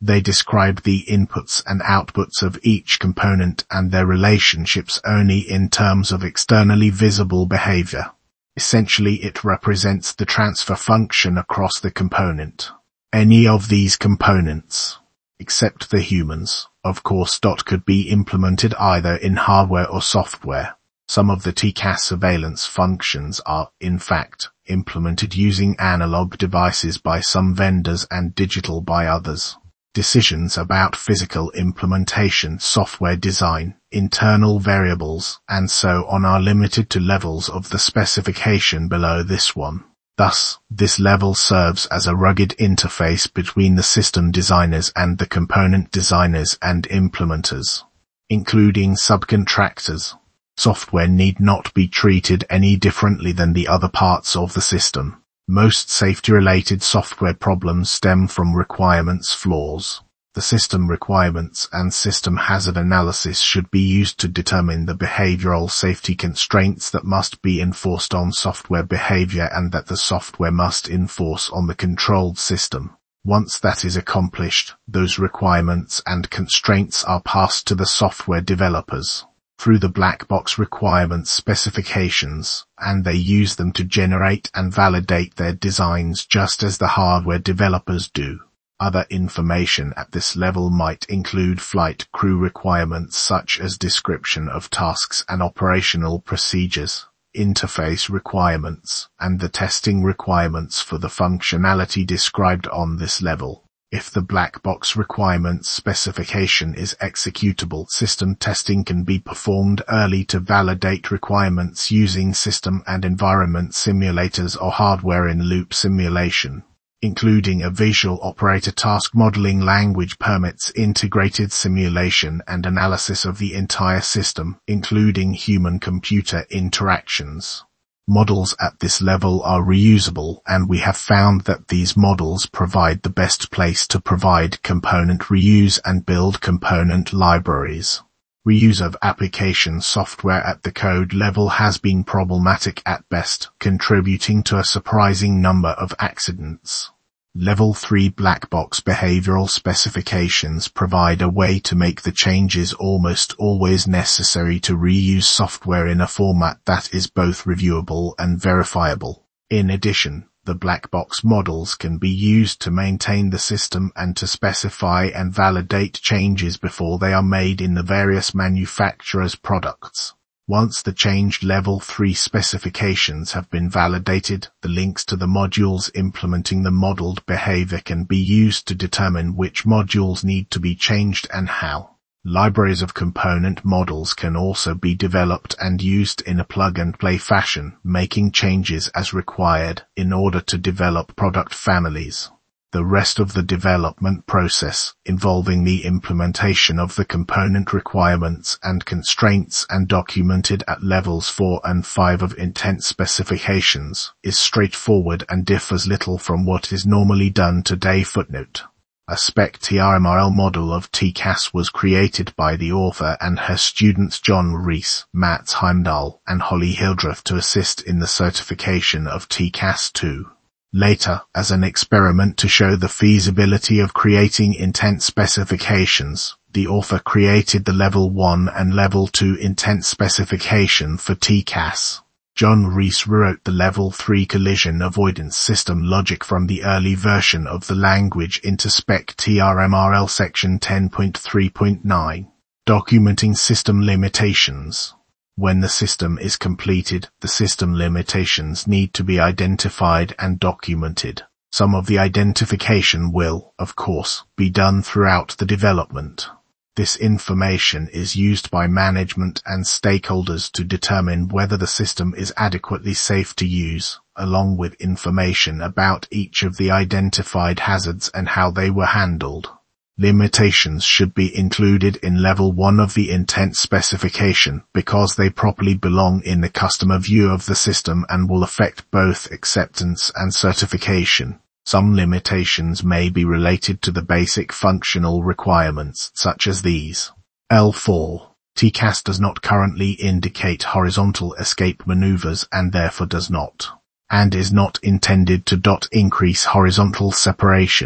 They describe the inputs and outputs of each component and their relationships only in terms of externally visible behavior. Essentially, it represents the transfer function across the component. Any of these components, except the humans, of course, could be implemented either in hardware or software. Some of the T C A S surveillance functions are, in fact, implemented using analog devices by some vendors and digital by others. Decisions about physical implementation, software design, internal variables, and so on are limited to levels of the specification below this one. Thus, this level serves as a rugged interface between the system designers and the component designers and implementers, including subcontractors. Software need not be treated any differently than the other parts of the system. Most safety-related software problems stem from requirements flaws. The system requirements and system hazard analysis should be used to determine the behavioral safety constraints that must be enforced on software behavior and that the software must enforce on the controlled system. Once that is accomplished, those requirements and constraints are passed to the software developers through the black box requirements specifications, and they use them to generate and validate their designs just as the hardware developers do. Other information at this level might include flight crew requirements such as description of tasks and operational procedures, interface requirements, and the testing requirements for the functionality described on this level. If the black box requirements specification is executable, system testing can be performed early to validate requirements using system and environment simulators or hardware-in-loop simulation, including a visual operator task modeling language permits integrated simulation and analysis of the entire system, including human-computer interactions. Models at this level are reusable, and we have found that these models provide the best place to provide component reuse and build component libraries. Reuse of application software at the code level has been problematic at best, contributing to a surprising number of accidents. Level three black box behavioral specifications provide a way to make the changes almost always necessary to reuse software in a format that is both reviewable and verifiable. In addition, the black box models can be used to maintain the system and to specify and validate changes before they are made in the various manufacturers' products. Once the changed level three specifications have been validated, the links to the modules implementing the modeled behavior can be used to determine which modules need to be changed and how. Libraries of component models can also be developed and used in a plug-and-play fashion, making changes as required in order to develop product families. The rest of the development process, involving the implementation of the component requirements and constraints and documented at levels four and five of intent specifications, is straightforward and differs little from what is normally done today. Footnote. A spec T R M R L model of T C A S was created by the author and her students John Rees, Mats Heimdal, and Holly Hildreth to assist in the certification of T C A S two. Later, as an experiment to show the feasibility of creating intent specifications, the author created the Level one and Level two intent specification for T C A S. John Rees wrote the Level three collision avoidance system logic from the early version of the language into Spec T R M R L section ten point three point nine, documenting system limitations. When the system is completed, the system limitations need to be identified and documented. Some of the identification will, of course, be done throughout the development. This information is used by management and stakeholders to determine whether the system is adequately safe to use, along with information about each of the identified hazards and how they were handled. Limitations should be included in Level one of the intent specification because they properly belong in the customer view of the system and will affect both acceptance and certification. Some limitations may be related to the basic functional requirements, such as these. L four. T C A S does not currently indicate horizontal escape maneuvers and therefore does not, and is not intended to. Increase horizontal separation.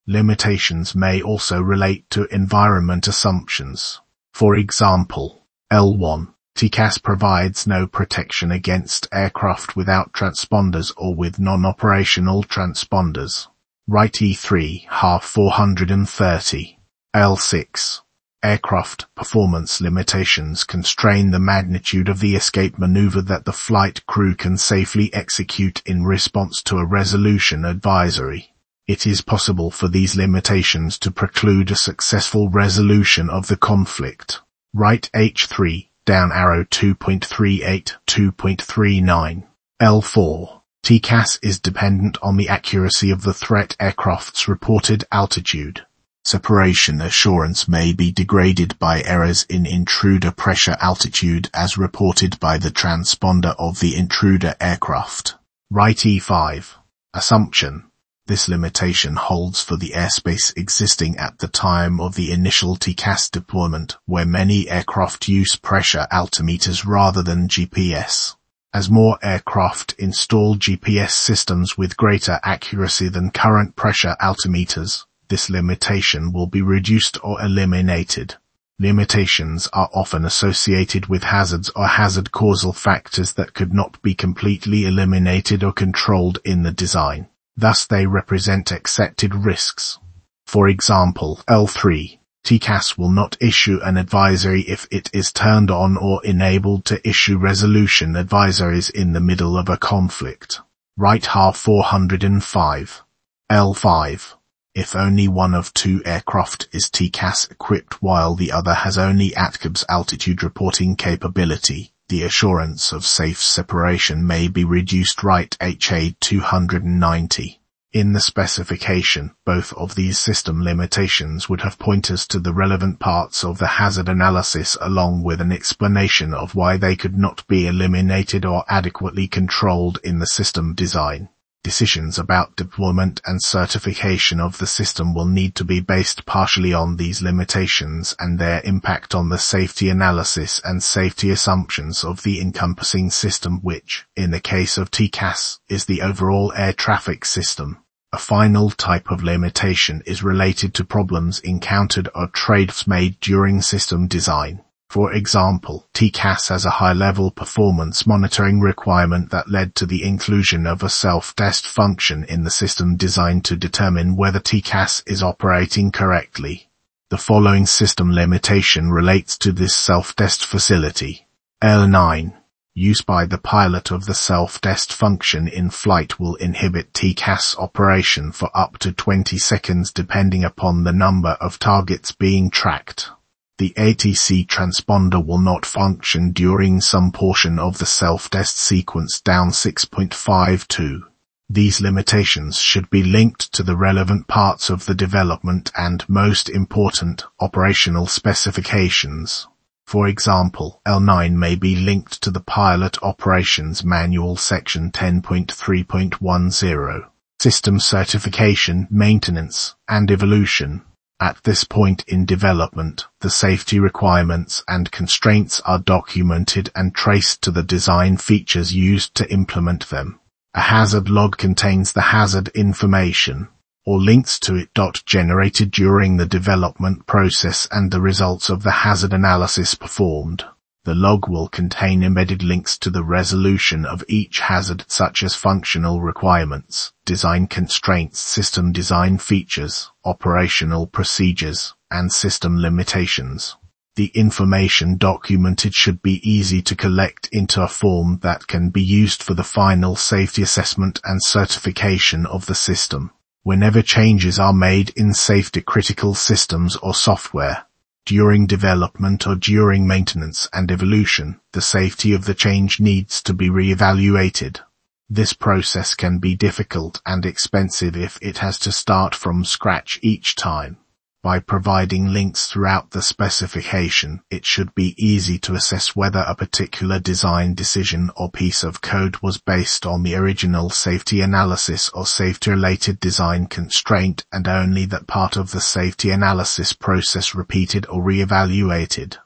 Limitations may also relate to environment assumptions. For example, L one, T C A S provides no protection against aircraft without transponders or with non-operational transponders. Right E three, H A four thirty. L six. Aircraft performance limitations constrain the magnitude of the escape maneuver that the flight crew can safely execute in response to a resolution advisory. It is possible for these limitations to preclude a successful resolution of the conflict. Right H three, down arrow two point three eight, two point three nine. L four. T C A S is dependent on the accuracy of the threat aircraft's reported altitude. Separation assurance may be degraded by errors in intruder pressure altitude as reported by the transponder of the intruder aircraft. Right E five. Assumption. This limitation holds for the airspace existing at the time of the initial T C A S deployment, where many aircraft use pressure altimeters rather than G P S. As more aircraft install G P S systems with greater accuracy than current pressure altimeters, this limitation will be reduced or eliminated. Limitations are often associated with hazards or hazard causal factors that could not be completely eliminated or controlled in the design. Thus they represent accepted risks. For example, L three, T C A S will not issue an advisory if it is turned on or enabled to issue resolution advisories in the middle of a conflict. Right H A four oh five. L five. If only one of two aircraft is T C A S equipped while the other has only A T C A B's altitude reporting capability, the assurance of safe separation may be reduced. Right H A two ninety. In the specification, both of these system limitations would have pointers to the relevant parts of the hazard analysis along with an explanation of why they could not be eliminated or adequately controlled in the system design. Decisions about deployment and certification of the system will need to be based partially on these limitations and their impact on the safety analysis and safety assumptions of the encompassing system, which, in the case of T C A S, is the overall air traffic system. A final type of limitation is related to problems encountered or trade-offs made during system design. For example, T C A S has a high-level performance monitoring requirement that led to the inclusion of a self-test function in the system design to determine whether T C A S is operating correctly. The following system limitation relates to this self-test facility. L nine. Use by the pilot of the self-test function in flight will inhibit T C A S operation for up to twenty seconds depending upon the number of targets being tracked. The A T C transponder will not function during some portion of the self-test sequence down six point five two. These limitations should be linked to the relevant parts of the development and, most important, operational specifications. For example, L nine may be linked to the Pilot Operations Manual Section ten point three point ten, System Certification, Maintenance, and Evolution. At this point in development, the safety requirements and constraints are documented and traced to the design features used to implement them. A hazard log contains the hazard information, or links to it. Generated during the development process and the results of the hazard analysis performed. The log will contain embedded links to the resolution of each hazard, such as functional requirements, design constraints, system design features, operational procedures, and system limitations. The information documented should be easy to collect into a form that can be used for the final safety assessment and certification of the system. Whenever changes are made in safety-critical systems or software, during development or during maintenance and evolution, the safety of the change needs to be re-evaluated. This process can be difficult and expensive if it has to start from scratch each time. By providing links throughout the specification, it should be easy to assess whether a particular design decision or piece of code was based on the original safety analysis or safety-related design constraint, and only that part of the safety analysis process repeated or re-evaluated.